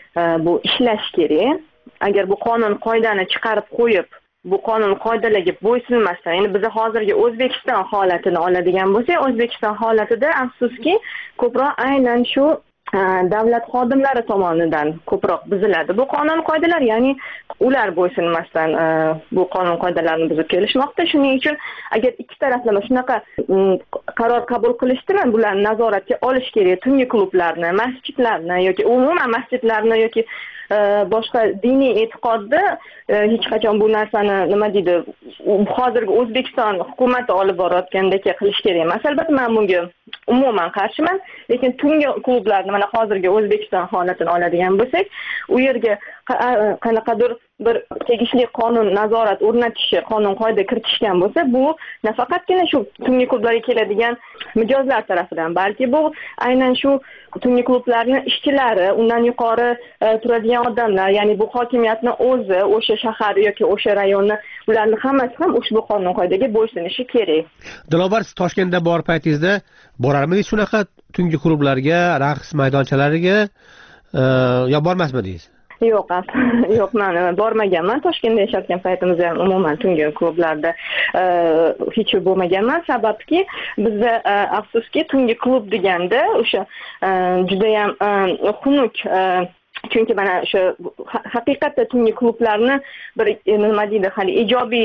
bu ishlash kerak. Agar bu qonun qoidani chiqarib qo'yib, bu qonun qoidalarga bo'ysunmasdan, endi biz hozirgi O'zbekiston holatini oladigan bo'lsak, O'zbekiston holatida afsuski ko'proq aynan shu davlat xodimlari tomonidan ko'proq buziladi bu qonun qoidalar, ya'ni ular bo'ysunmasdan bu qonun qoidalarni buzib kelishmoqda. Shuning uchun agar ikki taraflama shunaqa qaror qabul qilishdilar, bularni nazoratga olish kerak, tungi klublarni, masjidlarni yoki umuman masjidlarni yoki boshqa diniy e'tiqodda hech qachon bu narsani nima deydi, hozirgi O'zbekiston hukumati olib borayotgandek qilish kerak emas. Albatta men bunga umuman qarshiman, lekin tungi klublarni mana hozirgi O'zbekiston holatini oladigan bo'lsak, u yerga qanaqadir bir tegishli qonun nazorat o'rnatishi, qonun qoida kiritishgan bo'lsa, bu nafaqatgina shu tungi klublarga keladigan mijozlar tarafidan, balki bu aynan shu tungi klublarni ishchilari, undan yuqori turadigan odamlar, ya'ni bu hokimiyatni o'zi, o'sha shahar yoki o'sha rayonni, ularni hammasi ham ushbu qonun qoidaga bo'ysunishi kerak. Dilobar, siz Toshkentda bor paytingizda borarmidingiz shunaqa tungi klublarga, raqs maydonchalariga yo bormasmidingiz? Yo'q, yo'q, men bormaganman. Toshkentda yashayotgan paytimizda ham umuman tungi klublarda hech bo'lmaganman. Sababki bizda afsuski tungi klub deganda o'sha juda ham xunuk, chunki mana o'sha haqiqatda tungi klublarni bir nima deydi, hali ijobiy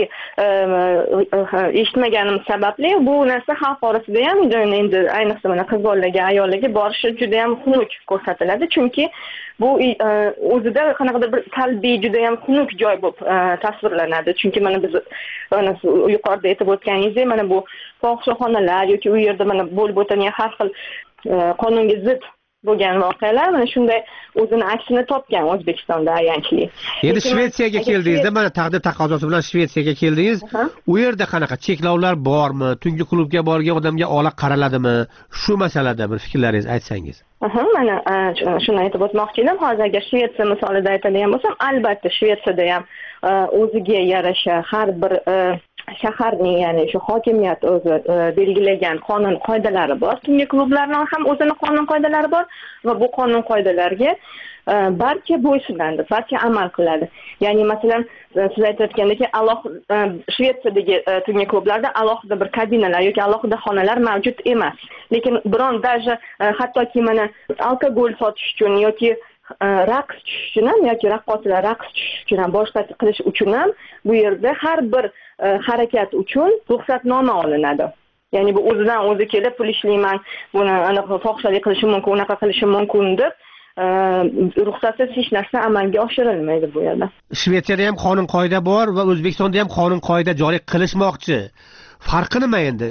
eshitmaganim sababli bu narsa xalq orasida ham endi ayniqsa mana qiz bolalarga, ayollarga borishi juda ham xunuk ko'rsatiladi, chunki bu o'zida qanaqadir bir salbiy, juda ham xunuk joy bo'lib tasvirlanadi. Chunki mana biz yuqorida aytib o'tganingizdek, mana bu fohishaxonalar yoki u yerda mana bo'lib o'tadigan har xil qonunga zid bo'lgan voqealar mana shunday o'zini aksini topgan O'zbekistonda ayanchli. Endi Shvetsiyaga keldingizda, mana taqdir taqozosi bilan Shvetsiyaga keldingiz. U yerda qanaqa cheklovlar bormi? Tungi klubga borgan odamga ola qaraladimi? Shu masalada bir fikrlaringizni aytsangiz. Aha, mana shuni aytib o'tmoqchi edim. Hozir agar Shvetsiya misolida aytadigan bo'lsam, albatta Shvetsiyada ham o'ziga yarasha har bir shaharning, ya'ni shu hokimiyat o'zi belgilagan qonun qoidalari bor. Tungi klublarning ham o'zini qonun qoidalari bor va bu qonun qoidalarga barcha bo'ysunadi, barcha amal qiladi. Ya'ni masalan, siz aytayotgandek, alohida Shvetsiyadagi tungi klublarda alohida bir kabinalar yoki alohida xonalar mavjud emas. Lekin biron даже hattoki mana alkogol sotish uchun yoki raqs tushish uchun ham yoki raqqosalar raqs tushish uchun ham boshqasi qilish uchun ham bu yerda har bir harakat uchun ruxsatnoma olinadi. Ya'ni bu o'zidan o'zi kelib pul ishlayman, buni anaqa fohishalik qilishim mumkin, unaqa qilishim mumkin deb ruxsatsiz hech narsa amalga oshirilmaydi bu yerda. Shvetsiyada ham qonun qoida bor va O'zbekistonda ham qonun qoida joriy qilishmoqchi. Farqi nima endi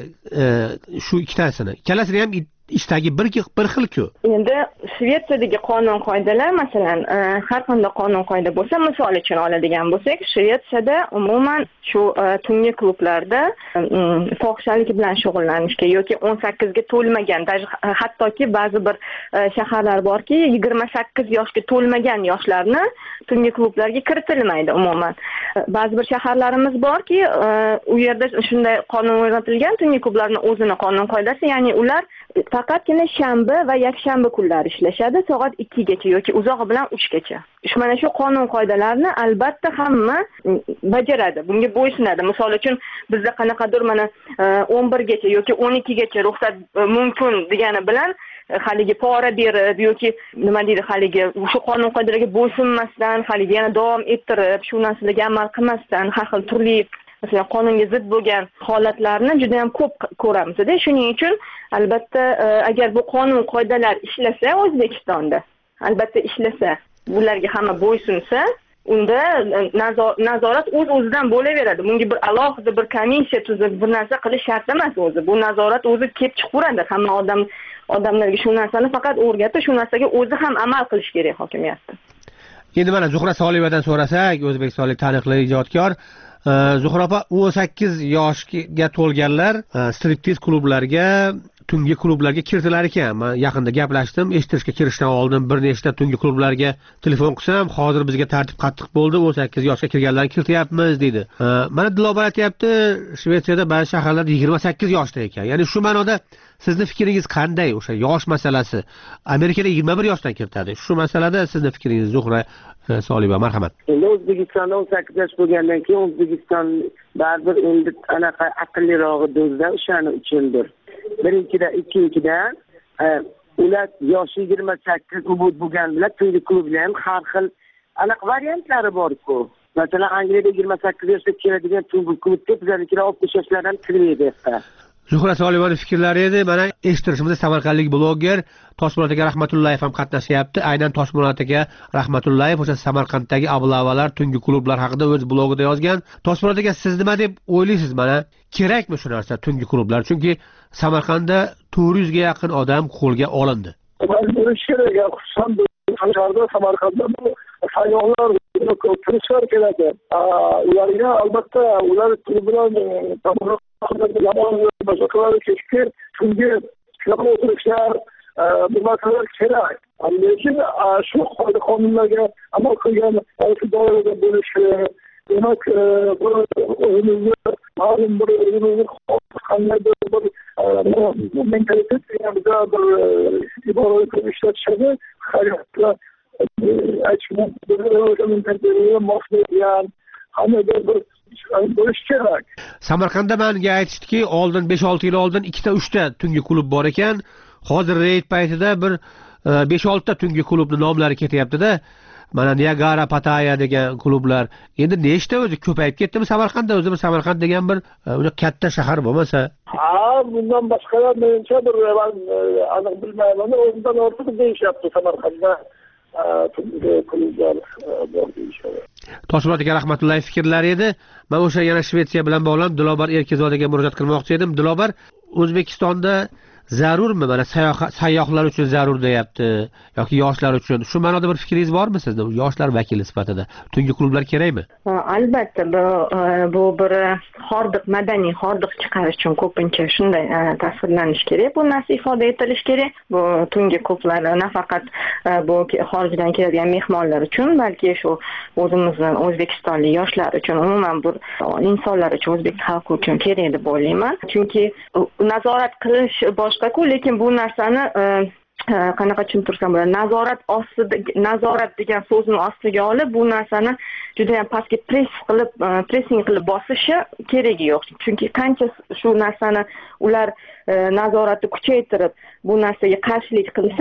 shu ikkitasini? Ikkalasini ham ishdagi bir bir xil-ku. Endi Shvetsiyadagi qonun qoidalar, masalan, har qanday qonun qoida bo'lsa, misol uchun oladigan bo'lsak, Shvetsiyada umuman shu tungi klublarda fohishalik bilan shug'ullanishga yoki o'n sakkizga to'lmagan, hattoki ba'zi bir shaharlar borki, yigirma sakkiz yoshga to'lmagan yoshlarni tungi klublarga kiritilmaydi umuman. Ba'zi bir shaharlarimiz borki, u yerda shunday qonun o'rnatilgan, tungi klublarning o'zini qonun qoidasi, ya'ni ular faqatgina shanba va yakshanba kunlari ishlashadi soat ikkigacha yoki uzog'i bilan uchgacha. Mana shu qonun qoidalarini albatta hamma bajaradi, bunga bo'ysunadi. Misol uchun bizda qanaqadir mana o'n birgacha yoki o'n ikkigacha ruxsat mumkin degani bilan haligi pora berib yoki nima deydi, haligi shu qonun qoidalarga bo'ysunmasdan, haligi yana davom ettirib, shu narsalarga amal qilmasdan har xil turli masalan qonunga zid bo'lgan holatlarni juda ham ko'p ko'ramiz-da. Shuning uchun albatta agar bu qonun qoidalar ishlasa O'zbekistonda, albatta ishlasa, bularga hamma bo'ysunsa, unda nazorat o'z o'zidan bo'laveradi. Bunga bir alohida bir komissiya tuzib bir narsa qilish shart emas o'zi. Bu nazorat o'zi kelib chiqaveradi. Hamma odam odamlarga shu narsani faqat o'rgatib, shu narsaga o'zi ham amal qilish kerak hokimiyatda. Endi mana Zuhra Soliyevadan so'rasak, o'zbekistonlik taniqli ijodkor, Zuhra opa o'n sakkiz yoshga to'lganlar striptiz klublarga, tungi klublarga kiritilar ekan. Men yaqinda gaplashdim, eshittirishga kirishdan oldin bir nechta tungi klublarga telefon qilsam, hozir bizga tartib qattiq bo'ldi, o'n sakkiz yoshga kirganlarni kirityapmiz dedi. Mana Dilobar aytayapti, Shvetsiyada ba'zi shaharlarda yigirma sakkiz yoshda ekan. Ya'ni shu ma'noda sizni fikringiz qanday o'sha yosh masalasi? Amerikada yigirma bir yoshdan kiritadi. Shu masalada sizni fikringiz, Zuhra Soliyeва, marhamat. Endi O'zbekistonda o'n sakkiz yosh bo'lgandan keyin O'zbekiston baribir endi anaqa aqllirog'i do'zda o'shaning uchundir. Birinchidan, ikkinchidan ular yoshi yigirma sakkiz bo'lgan bilan tungi klublar ham har xil aniq variantlari bor-ku. Masalan, Angliyada yigirma sakkiz yoshda keladigan tungi klubga bizlarnikilar oltmish yoshlardan kirmaydi. Zuhra Soliyevaning fikrlari edi. Mana eshittirishimizda Samarqandlik bloger Toshmurod aka Rahmatullayev ham qatnashyapti. Aynan Toshmurod aka Rahmatullayev o'sha Samarqanddagi ablavalar, tungi klublar haqida o'z blogida yozgan. Toshmurod aka, siz nima deb o'ylaysiz? Mana kerakmi shu narsa tungi klublar? Chunki Samarqandda to'rt yuzga yaqin odam qo'lga olindi. Samarqandda bu sayyohlar, turistlar keladi. Ularga albatta ular bilan boshqalar kechki tungi shunaqa o'tirishlar, bu masalalar kerak. Lekin shu qoida qonunlarga amal qilgan doirada bo'lishi, demak o'zimizni ma'lum bir o'zimizni qandaydir bir mentalitet bizda bir ibora qilib ishlatishadi. Hayotda bo'lish kerak. Samarqandda menga aytishdiki, oldin besh olti yil oldin ikkita uchta tungi klub bor ekan. Hozir reyd paytida bir besh olti ta tungi klubning nomlari ketyapti-da. Mana Niagara, Pataya degan klublar. Endi nechta o'zi ko'payib ketdimi Samarqandda? O'zi bir Samarqand degan bir katta shahar bo'lmasa. Ha, bundan boshqalar menimcha bir aniq bilmayman, o'zidan ortiq deyishyapti Samarqandda. Toshmurod aka Rahmatullayev fikrlari edi. Men o'sha yana Shvetsiya bilan bog'lanib Dilobar Erkizodaga murojaat qilmoqchi edim. Dilobar, O'zbekistonda zarurmi? Mana sayyohlar uchun zarur deyapti yoki yoshlar uchun. Shu ma'noda bir fikringiz bormi sizda? Yoshlar vakili sifatida tungi klublar kerakmi? Albatta, bu bu bir hordiq, madaniy hordiq chiqarish uchun ko'pincha shunday tasvirlanish kerak. Bu narsa ifoda etilish kerak. Bu tungi klublar nafaqat bu xorijdan keladigan mehmonlar uchun, balki shu o'zimizning o'zbekistonlik yoshlar uchun, umuman bu insonlar uchun, o'zbek xalqi uchun kerak deb o'ylayman. Chunki nazorat qilish boshqa-ku, lekin bu narsani qanaqa tushuntirsam bo'ladi? Nazorat ostida, nazorat degan so'zni ostiga olib, bu narsani juda ham pastga press qilib, pressing qilib bosishi keragi yo'q. Chunki qancha shu narsani ular nazoratni kuchaytirib, bu narsaga qarshilik qilsa,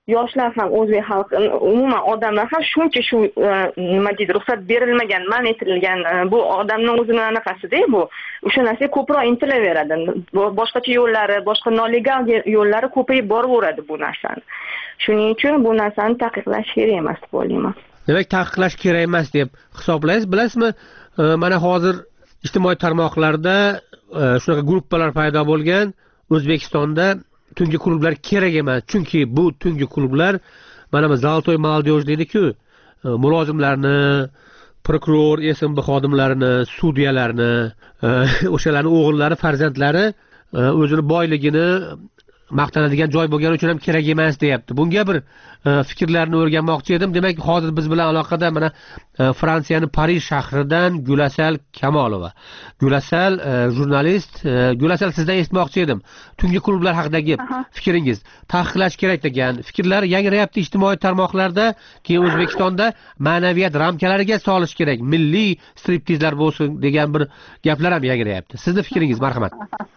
yoshlar ham o'zbek xalqi umuman odamlar ham shuncha shu nima deydi ruxsat berilmagan man etilgan bu odamning o'zini anaqasida bu o'sha narsaga ko'proq intilaveradi boshqacha yo'llari boshqa nolegal yo'llari ko'payib boraveradi bu narsani shuning uchun bu narsani taqiqlash kerak emas deb o'ylayman. Demak taqiqlash kerak emas deb hisoblaysiz. Bilasizmi, mana hozir ijtimoiy tarmoqlarda shunaqa gruppalar paydo bo'lgan. O'zbekistonda tungi klublar kerak emas, chunki bu tungi klublar mana bu Zoltoy Молодежь deydi-ku, mulozimlarni, prokuror, S M B xodimlarini, sudyalarni, o'shalarning o'g'illari, farzandlari o'zini boyligini maqtanadigan joy bo'lgani uchun ham kerak emas deyapti. Bunga bir fikrlarni o'rganmoqchi edim. Demak, hozir biz bilan aloqada mana Fransiyaning Parij shahridan Gulasal Kamolova. Gulasal jurnalist. Gulasal, sizdan eshitmoqchi edim. Tungi klublar haqidagi fikringiz. Taqiqlash kerak degan fikrlar yangrayapti ijtimoiy tarmoqlarda, keyin O'zbekistonda ma'naviyat ramkalariga solish kerak, milliy striptizlar bo'lsin degan bir gaplar ham yangrayapti. Sizning fikringiz, marhamat.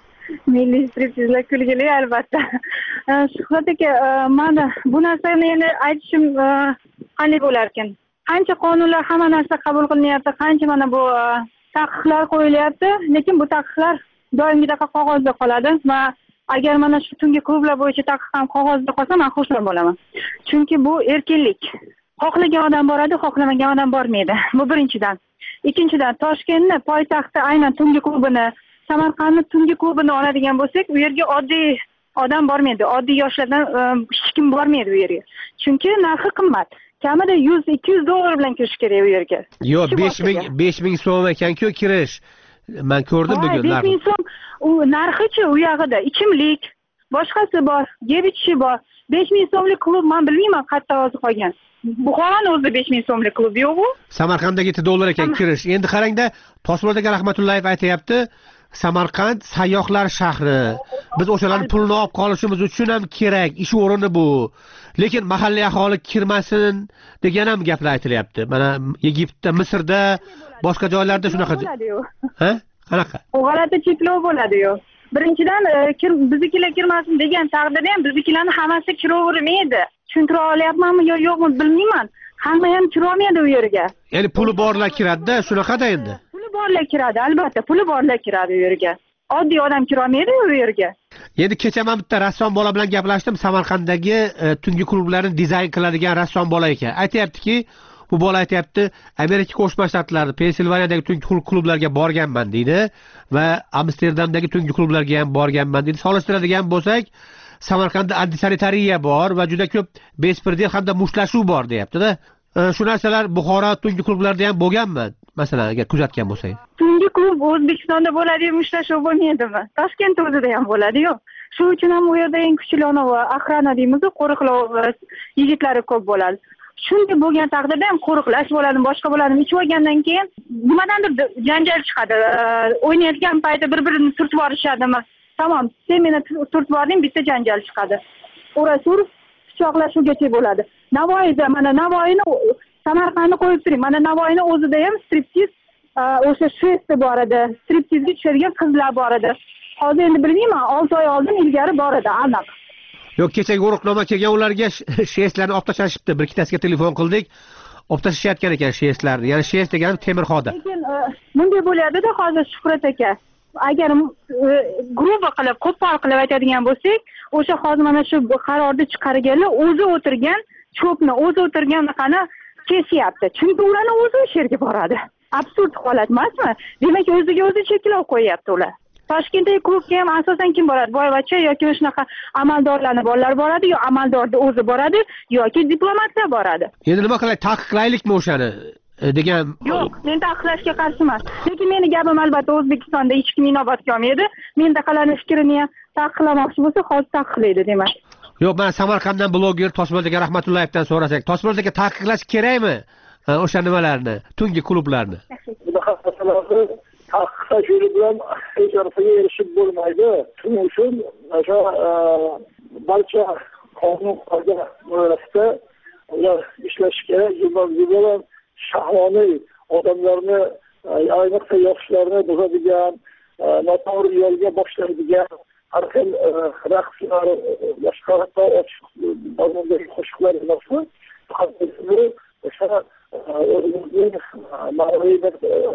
Milliy striptizlar kulgili albatta. Shuhrat aka, mana bu narsani endi aytishim qanday bo'lar ekan? Qancha qonunlar, hamma narsa qabul qilinyapti, qancha mana bu taqiqlar qo'yilyapti, lekin bu taqiqlar doimgidaqa qog'ozda qoladi va agar mana shu tungi klublar bo'yicha taqiq ham qog'ozda qolsa, men xursand bo'laman. Chunki bu erkinlik. Xohlagan odam boradi, xohlamagan odam bormaydi. Bu birinchidan. Ikkinchidan, Toshkentni poytaxti aynan tungi klubini, Samarqandni tungi klubini oladigan bo'lsak, u yerga oddiy odam bormaydi, oddiy yoshlardan hech kim bormaydi u yerga. Chunki narxi qimmat. Kamida yuz ikki yuz dollar bilan kirish kerak u yerga. Yo'q, besh ming so'm ekan-ku kirish. Men ko'rdim bugun narxni. besh ming so'm u narxi-chi u yog'ida ichimlik, boshqasi bor, yeb ichishi bor. besh ming so'mlik klub men bilmayman qayerda hozir qolgan. Buxoroning o'zida besh ming so'mlik klub yo'q-ku. Samarqandda yetti dollar ekan kirish. Endi qarangda, Toshpo'rdagi Rahmatullayev aytayapti, Samarqand sayyohlar shahri. Biz o'shalarning pulini olib qolishimiz uchun ham kerak, ish o'rini bu. Lekin mahalliy aholi kirmasin degan ham gaplar aytilyapti. Mana Egiptda, Misrda, boshqa joylarda shunaqa. Ha? Qanaqa? U g'alati cheklov bo'ladi-yu. Birinchidan biznikilar kirmasin degan taqdirda ham biznikilarning hammasi kiravermaydi. Tushuntira olyapmanmi yo yo'qmi bilmayman. Hamma ham kiravermaydi u yerga. Ya'ni puli borlar kiradi-da, shunaqada endi. Puli borlar kiradi, albatta, puli borlar kiradi u yerga. Oddiy odam kiravermaydi u yerga. Endi kecha men bitta rassom bola bilan gaplashdim, Samarqanddagi tungi klublarni dizayn qiladigan rassom bola ekan. Aytayaptiki, bu bola aytayapti, Amerika Qo'shma Shtatlarida, Pensilvaniyadagi tungi klublarga borganman deydi va Amsterdamdagi tungi klublarga ham borganman deydi. Solishtiradigan bo'lsak, Samarqandda antisanitariya bor va juda ko'p bespredel hamda mushtlashuv bor deyapti-da. Shu narsalar Buxoro tungi klublarida ham bo'lganmi? Masalan, agar kuzatgan bo'lsangiz. Tungi klub O'zbekistonda bo'ladi-yu, mushtlashuv bo'lmaydimi? Toshkent o'zida ham bo'ladi-yu. Shu uchun ham u yerda eng kuchli aqrana deymiz, qo'riqlov yigitlari ko'p bo'ladi. Shunday bo'lgan taqdirda ham qo'riqlash bo'ladi, boshqa bo'ladi. Ichib olgandan keyin nimadandir janjal chiqadi. O'ynayotgan payti bir-birini turtib yuborishadimi? Tamam, sen meni turtib yubording, bitta janjal chiqadi. Ura-sur pichoqlashuvgacha bo'ladi. Navoiyda, mana Navoiyni, Samarqandni qo'yib turing. Mana Navoiyni o'zida ham striptiz o'sha shesti bor edi. Striptizga tushadigan qizlar bor edi. Hozir endi bilmayman, olti oy oldin ilgari bor edi, aniq. Yo'q, kechagi guruhnoma kelgan ularga shestlarni olib tashlashibdi. Bir ikkitasiga telefon qildik. Olib tashlashayotgan ekan shestlarni. Ya'ni shest degani temir xoda. Lekin bunday bo'lyapti-da hozir Shuhrat aka. Agar grup qilib, qo'pol qilib aytadigan bo'lsak, o'sha hozir mana shu qarorni chiqarganlar o'zi o'tirgan cho'pni, o'zi o'tirgan qani kesyapti. Chunki ularning o'zi o'sha yerga boradi. Absurd holat emasmi? Demak, o'ziga o'zi cheklov qo'yapti ular. Toshkentdagi klubga ham asosan kim boradi? Boyvachcha yoki shunaqa amaldorlarning bolalari boradi, yo amaldorni o'zi boradi, yoki diplomatlar boradi. Endi nima qilay, taqiqlaylikmi o'shani degan? Yo'q, men taqiqlashga qarshiman. Lekin meni gapim albatta O'zbekistonda hech kim inobatga olmaydi. Mendaqalarning fikrini ham taqiqlamoqchi bo'lsa, hozir taqiqlaydi demak. Yo'q, men Samarqanddan bloger Toshpo'rdagi Rahmatullayevdan so'rasak, Toshpo'rdagi taqiqlash kerakmi o'sha nimalarni, tungi klublarni? Taqiqlash yo'li bilan hech narsaga erishib bo'lmaydi. Shuning uchun o'sha barcha qonun qoida doirasida ular ishlashi kerak. Jumladan shahvoniy odamlarni, ayniqsa yoshlarni buzadigan, noto'g'ri yo'lga boshlaydigan har xil raqslar, boshqa ochiq mazmundagi qo'shiqlar emasmi, o'sha o'zimizning ma'naviy bir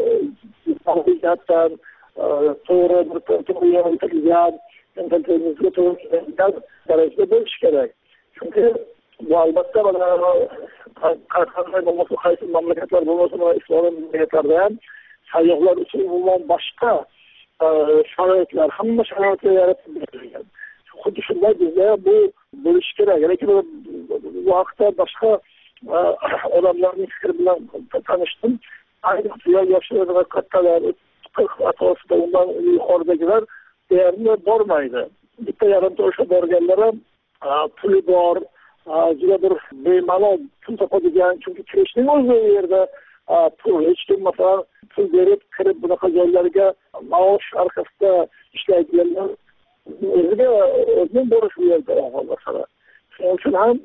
jihatdan to'g'ri bir to'g'ri yo'naltirilgan mentalitetimizga to'g'ri keladigan darajada bo'lishi kerak. Chunki bu albatta mana qanday bo'lmasa qaysi mamlakatlar bo'lmasa mana islom mamlakatlarida ham sayyohlar uchun umuman boshqa sharoitlar, hamma sharoitlar yaratib berilgan. Xuddi shunday bizda bu bo'lishi kerak. Lekin bu haqda boshqa odamlarning fikri bilan tanishdim. Ayniqsa yoshlar va kattalar, qirq atrofida undan yuqoridagilar deyarli bormaydi. Bitta yarimta o'sha borganlar ham puli bor, juda bir bemalol pul topadigan, chunki kirishning o'zi u yerda pul, hech kim masalan pul berib kirib bunaqa joylarga maosh orqasida ishlaydiganlar o'ziga o'zining borish u yerda masalan. Shuning uchun ham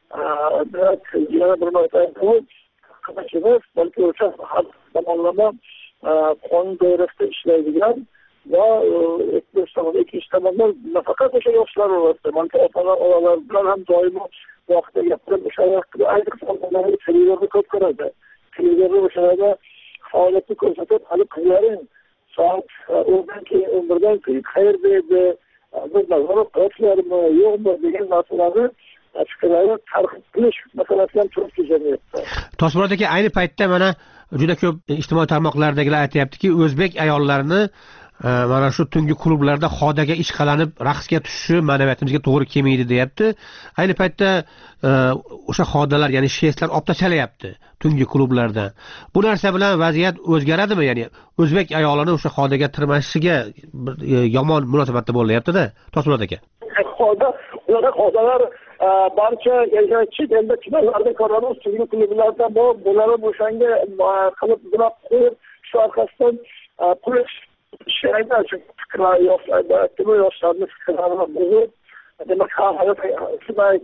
yana bir marta qilishimiz, balki o'sha har tomonlama qonun doirasida ishlaydigan va ikkinchi tomondan nafaqat o'sha yoshlar orasida, balki otalar, onalar bilan ham doimo vaqtda gapirib, o'sha vaqtda ayniqsa televizorda ko'p ko'radi. Televizorda o'shalarda faoliyatni ko'rsatib, hali qizlaring soat o'ndan keyin, o'n birdan keyin qayerda edi, biz nazorat qilasizlarmi, yo'qmi degan narsalarni fikrlarni targ'ib qilish masalasi ham turibdi jamiyatda. Toshmurod aka, ayni paytda mana juda ko'p ijtimoiy tarmoqlardagilar aytyaptiki, o'zbek ayollarini mana shu tungi klublarda xodaga ishqalanib raqsga tushishi ma'naviyatimizga to'g'ri kelmaydi deyapti. Ayni paytda o'sha xodalar, ya'ni shestlar olib tashlalyapti tungi klublarda. Bu narsa bilan vaziyat o'zgaradimi? Ya'ni o'zbek ayolini o'sha xodaga tirmashishiga yomon munosabatda bo'lyapti-da, Toshmurod aka. Xoda, ularda xodalar barcha chet elda tumanlarda ko'ramiz, tungi klublarda bor, bularni o'shanga qilib burab qo'yib, shu orqasidan pul ishlaydi. Chunki fikrlar yoshlarda, tuma yoshlarni fikrlarini buzib, demak, hayot shunday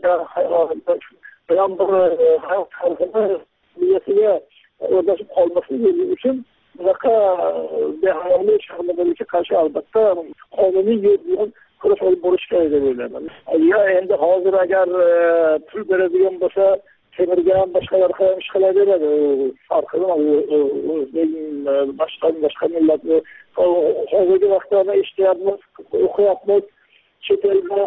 bilan bir hayot tarzini miyasiga o'rnashib qolmasligi uchun bunaqa behayoliy shaxmatlarga qarshi albatta qonuniy yo'l bilan kurash olib borish kerak deb o'ylayman. Ya endi hozir agar pul beradigan bo'lsa, temirga ham boshqalarga ham ish qilaveradi. Farqi boshqa boshqa millatni hozirgi vaqtda eshityapmiz, o'qiyapmiz, chet elda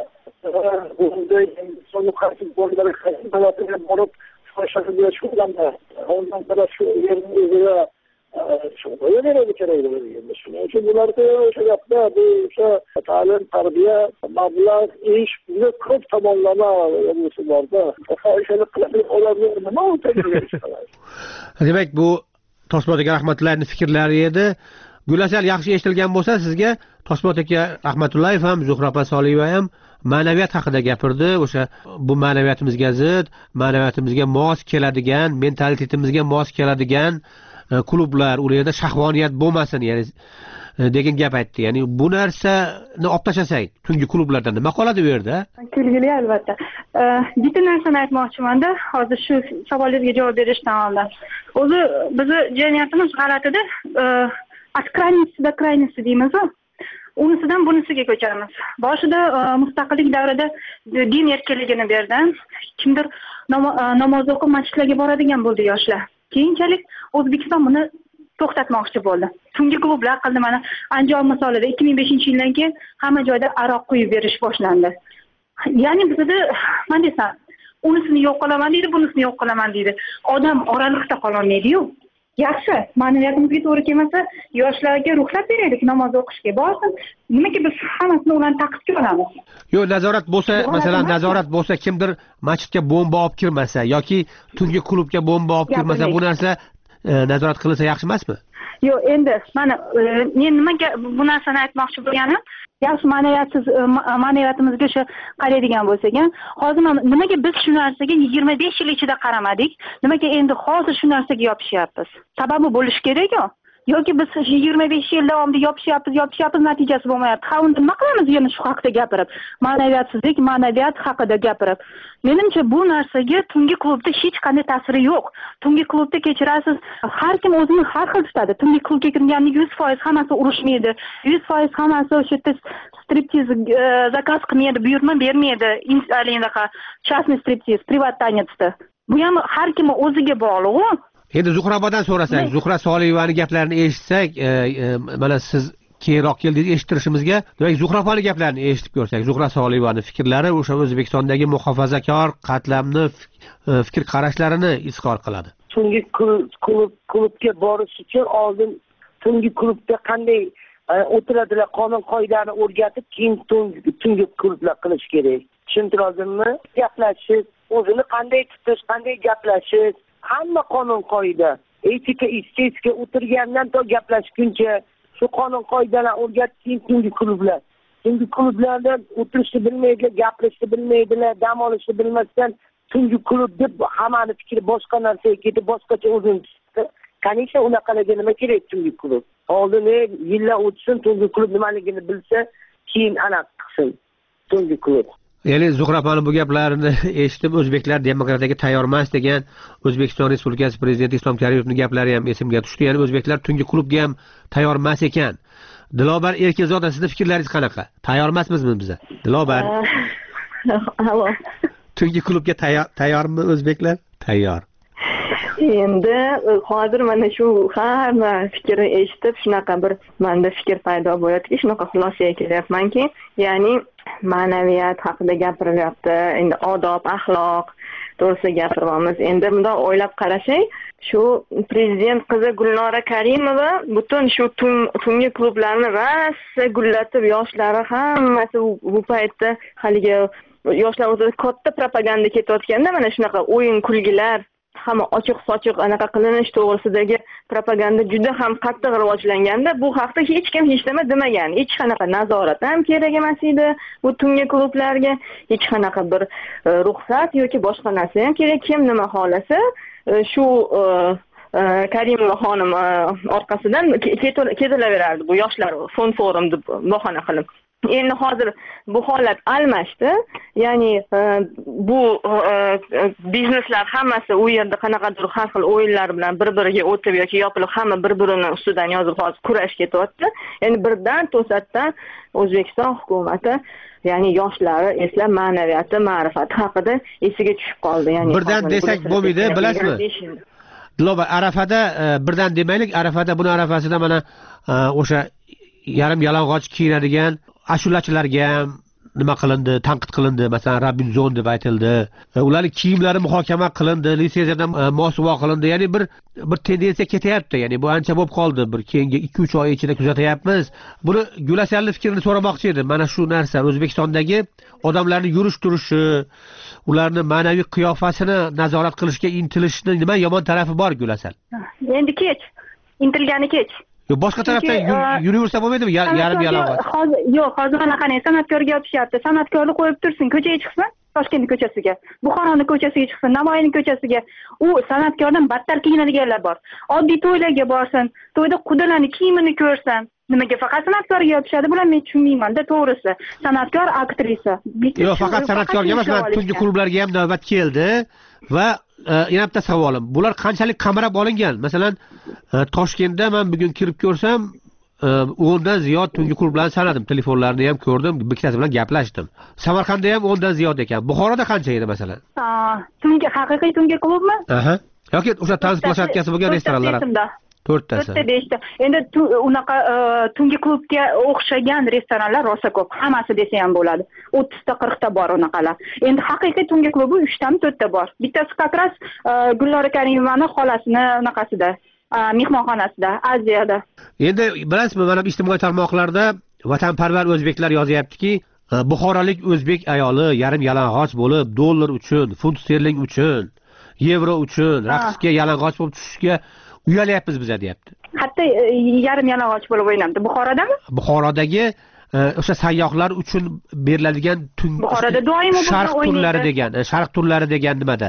bunday insonni qaysi bo'lganlari qaysi davlatga borib foydalanib yurishganda, ondan sonra shu yerning o'ziga shug'ullanadi kerak deb o'ylayman. Shuning uchun bularda o'sha gapda bu o'sha ta'lim, tarbiya, mablag', ish, juda ko'p tomonlama bo'lsa borda. Fohishalik qilib ularni nima o'taydi? Demak, bu Toshmurod aka rahmatullayning fikrlari edi. Gulasal yaxshi eshitilgan bo'lsa, sizga Toshmurod aka Rahmatullayev ham, Zuhra Soliyeva ham ma'naviyat haqida gapirdi. O'sha bu ma'naviyatimizga zid, ma'naviyatimizga mos keladigan, mentalitetimizga mos keladigan klublar, u yerda shahvoniyat bo'lmasin, ya'ni degan gap aytdi. Ya'ni bu narsani olib tashlasak, tungi klublarda nima qoladi u yerda? Kulgili albatta. Bitta narsani aytmoqchiman-da, hozir shu savolingizga javob berishdan oldin. O'zi bizni jamiyatimiz g'alatida, askraynisida kraynisida deymiz-ku. Unisidan bunisiga ko'chamiz. Boshida mustaqillik davrida din erkinligini berdi. Kimdir namoz o'qib masjidlarga boradigan bo'ldi yoshlar. Keyinchalik O'zbekiston buni to'xtatmoqchi bo'ldi. Tungi klublar qildi, mana Andijon misolida ikki ming beshinchi yildan keyin hamma joyda aroq quyib berish boshlandi. Ya'ni bizda, men desam, unisini yo'q qilaman deydi, bunisini yo'q qilaman deydi. Odam oralikda qololmaydi-yu. Yaxshi, ma'naviyatimizga to'g'ri kelmasa, yoshlarga ruxsat beraylik namoz o'qishga. Borsin, nimaga biz hammasini ularni taqibga olamiz? Yo'q, nazorat bo'lsa, masalan, nazorat bo'lsa, kimdir masjidga bomba olib kirmasa yoki tungi klubga bomba olib kirmasa, bu narsa nazorat qilinsa yaxshi emasmi? Yo'q, endi mana men nimaga bu narsani aytmoqchi bo'lganim, yaxshi ma'naviyatsiz ma'naviyatimizga shu qaraydigan bo'lsak, hozir nimaga biz shu narsaga yigirma besh yil ichida qaramadik? Nimaga endi hozir shu narsaga yopishyapmiz? Sababi bo'lishi kerak-ku. Yoki biz yigirma besh yil davomida yopishyapmiz, yopishyapmiz, natijasi bo'lmayapti. Ha, unda nima qilamiz yana shu haqida gapirib? Ma'naviyatsizlik, ma'naviyat haqida gapirib. Menimcha bu narsaga tungi klubda hech qanday ta'siri yo'q. Tungi klubda kechirasiz, har kim o'zini har xil tutadi. Tungi klubga kirganning yuz foiz hammasi urushmaydi. yuz foiz hammasi o'sha yerda striptiz zakaz qilmaydi, buyurtma bermaydi. Anaqa частный striptiz, privat tanetsda. Bu ham har kim o'ziga bog'liq-ku. Endi Zuhrabodan so'rasak, Zuhra Soliyevaning gaplarini eshitsak, mana siz keyinroq keldingiz eshittirishimizga, demak Zuhraboning gaplarini eshitib ko'rsak, Zuhra Soliyevaning fikrlari o'sha O'zbekistondagi muhofazakor qatlamni fikr qarashlarini izhor qiladi. Tungi klub klubga borish uchun oldin tungi klubda qanday o'tiradilar, qonun qoidalarni o'rgatib, keyin tungi klublar qilish kerak. Tushuntirdimmi? Gaplashish, o'zini qanday tutish, qanday gaplashish, hamma qonun qoida. Etika, estetika o'tirgandan to gaplashguncha shu qonun qoidalarni o'rgatib, tungi klublar. Tungi klublarda o'tirishni bilmaydilar, gapirishni bilmaydilar, dam olishni bilmasdan tungi klub deb hammani fikri boshqa narsaga ketib, boshqacha o'zini tutdi. Qancha unaqalarga nima kerak tungi klub? Oldin yillar o'tsin, tungi klub nimaligini bilsa, keyin aniq qilsin tungi klub. Ya'ni Zuhra xonim bu gaplarini eshitib, o'zbeklar demokratiyaga tayyor emas degan O'zbekiston Respublikasi Prezidenti Islom Karimovning gaplari ham esimga tushdi. Ya'ni o'zbeklar tungi klubga ham tayyor emas ekan. Dilobar Erkinzoda, sizning fikrlaringiz qanaqa? Tayyor emasmizmi biz? Dilobar. Allo. Tungi klubga tayyormi o'zbeklar? Tayyor. Endi hozir mana shu hamma fikrni eshitib, shunaqa bir menda fikr paydo bo'ladiki, shunaqa xulosaga kelyapmanki, ya'ni ma'naviyat haqida gapirilyapti, endi odob, axloq to'g'risida gapiryapmiz. Endi bundoq o'ylab qarasang, shu prezident qizi Gulnora Karimova butun shu tungi klublarni rosa gullatib, yoshlari hammasi bu paytda haligi yoshlar o'rtasida katta propaganda ketayotganda, mana shunaqa o'yin kulgilar, hamma ochiq-sochiq anaqa qilinish to'g'risidagi propaganda juda ham qattiq rivojlanganda, bu haqda hech kim hech nima demagan. Hech qanaqa nazorat ham kerak emas edi bu tungi klublarga, hech qanaqa bir ruxsat yoki boshqa narsa ham kerak. Kim nima xolasa shu Karimova xonim orqasidan ketilaverardi bu yoshlar fond forum deb bahona qilib. Endi hozir bu holat almashdi. Ya'ni bu bizneslar hammasi u yerda qanaqadir har xil o'yinlar bilan bir-biriga o'tib yoki yopilib, hamma bir-birini ustidan yozib hozir kurash ketyapti. Endi birdan to'satdan O'zbekiston hukumati ya'ni yoshlari eslab ma'naviyati, ma'rifati haqida esiga tushib qoldi. Ya'ni birdan desak bo'lmaydi, bilasizmi? Dilobar, Arafada birdan demaylik, Arafada buni arafasida mana o'sha yarim yalang'och kiyinadigan ashulachilarga ham nima qilindi, tanqid qilindi. Masalan, Robinzon deb aytildi. Ularning kiyimlari muhokama qilindi, litsenziyadan mosuvo qilindi. Ya'ni bir bir tendensiya ketyapti. Ya'ni bu ancha bo'lib qoldi. Bir keyingi ikki uch oy ichida kuzatyapmiz. Buni Gulasalli fikrini so'ramoqchi edim. Mana shu narsa O'zbekistondagi odamlarning yurish turishi, ularning ma'naviy qiyofasini nazorat qilishga intilishning nima yomon tarafi bor Gulasal? Endi kech. Intilgani kech. Boshqa tarafdan yuraversa bo'lmaydimi? Yarim yalang'och. Yo'q, hozir mana qanday san'atkorga yopishyapti. San'atkorni qo'yib tursin, ko'chaga chiqsin, Toshkent ko'chasiga, Buxoroning ko'chasiga chiqsin, Navoiyning ko'chasiga. U san'atkordan battar kiyinadiganlar bor. Oddiy to'ylarga borsin, to'yda qudalarning kiyimini ko'rsin. Nimaga faqat san'atkorga yopishadi? Bular men tushunmayman-da, to'g'risi. San'atkor, aktrisa. Yo'q, faqat san'atkorga emas, tungi klublarga ham navbat keldi va yana bitta savolim. Bular qanchalik qamrab olingan? Masalan, Toshkentda men bugun kirib ko'rsam, o'ndan ziyod tungi klublarni sanadim, telefonlarini ham ko'rdim, bittasi bilan gaplashdim. Samarqandda ham o'ndan ziyod ekan. Buxoroda qancha edi masalan? Ha, tungi haqiqiy tungi klubmi? Aha. Yoki o'sha tanz plashatkasi bo'lgan restoranlar. to'rttasi. to'rtta beshta. Endi unaqa tungi klubga o'xshagan restoranlar rosa ko'p. Hammasi desa ham bo'ladi. o'ttizta qirqta bor unaqalar. Endi haqiqiy tungi klubi uchtami to'rtta bor. Bittasi qatras Gulnora Karimovaning xolasini unaqasida, mehmonxonasida, Aziyada. Endi bilasizmi, mana ijtimoiy tarmoqlarda vatanparvar o'zbeklar yozyaptiki, Buxorolik o'zbek ayoli yarim yalang'och bo'lib, dollar uchun, funt sterling uchun, yevro uchun raqsga yalang'och bo'lib tushishga uyalyapmiz biz deyapti. Hatto yarim yalang'och bo'lib o'ynamdi. Buxorodami? Buxorodagi o'sha sayyohlar uchun beriladigan tungi Buxoroda doim sharq turlari degan, sharq turlari degan nimada?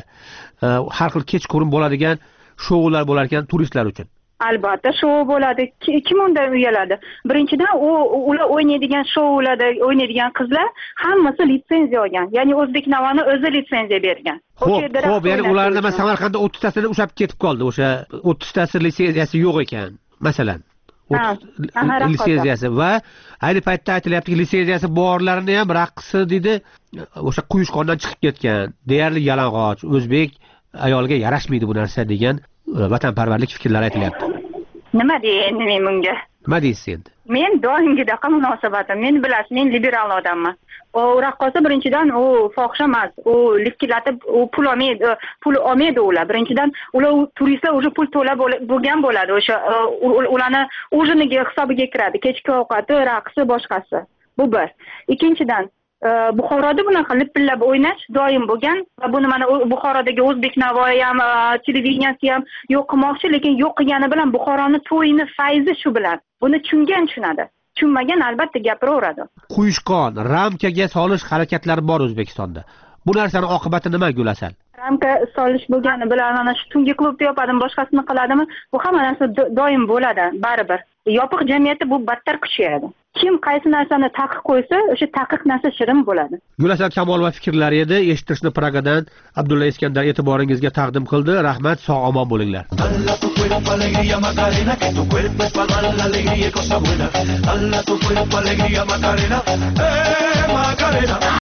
Har xil kechqurun bo'ladigan shoular bo'lar ekan turistlar uchun. Albatta, shou bo'ladi. Kim undan uyaladi? Birinchidan, u ular o'ynaydigan shoularda o'ynaydigan qizlar hammasi litsenziya olgan. Ya'ni O'zbek Navoni o'zi litsenziya bergan. Xo'p, xo'p, ya'ni ularni masalan Samarqandda o'ttiztasini ushlab ketib qoldi. O'sha o'ttiztasi litsenziyasi yo'q ekan, masalan. litsenziyasi va ayni paytda aytilyaptiki litsenziyasi borlarini ham raqsi deydi o'sha quyushqondan chiqib ketgan deyarli yalang'och o'zbek ayolga yarashmaydi bu narsa degan vatanparvarlik fikrlari aytilyapti. Nima deyin endi men bunga? Nima deysiz endi? Men doimgidaqa munosabatim. Men bilasiz, men liberal odamman. U raqqosa birinchidan u fohish emas, u likillatib, u pul olmaydi, pul olmaydi ular. Birinchidan ular turistlar o'sha pul to'lab bo'lgan bo'ladi, o'sha ularni ujiniga hisobiga kiradi. Kechki ovqati, raqsi, boshqasi. Bu bir. Ikkinchidan Buxoroda bunaqa lipillab o'ynash doim bo'lgan va buni mana Buxorodagi O'zbek Navoiy ham, televideniyasi ham yo'q qilmoqchi, lekin yo'q qilgani bilan Buxoroni to'yini fayzi shu bilan. Buni tushungan tushunadi. Tushunmagan albatta gapiraveradi. Quyushqon, ramkaga solish harakatlari bor O'zbekistonda. Bu narsaning oqibati nima Gulasal? Ramka solish bo'lgani bilan ana shu tungi klubda yopadim, boshqasini qiladimi? Bu hamma narsa doim bo'ladi, baribir. Yopiq jamiyatda bu battar kuchayadi. Kim qaysi narsani taqiq qo'ysa, o'sha taqiq narsa shirin bo'ladi. Gulasal Kamolova fikrlari edi. Eshittirishni Pragadan Abdulla Iskandar e'tiboringizga taqdim qildi. Rahmat, sog' omon bo'linglar.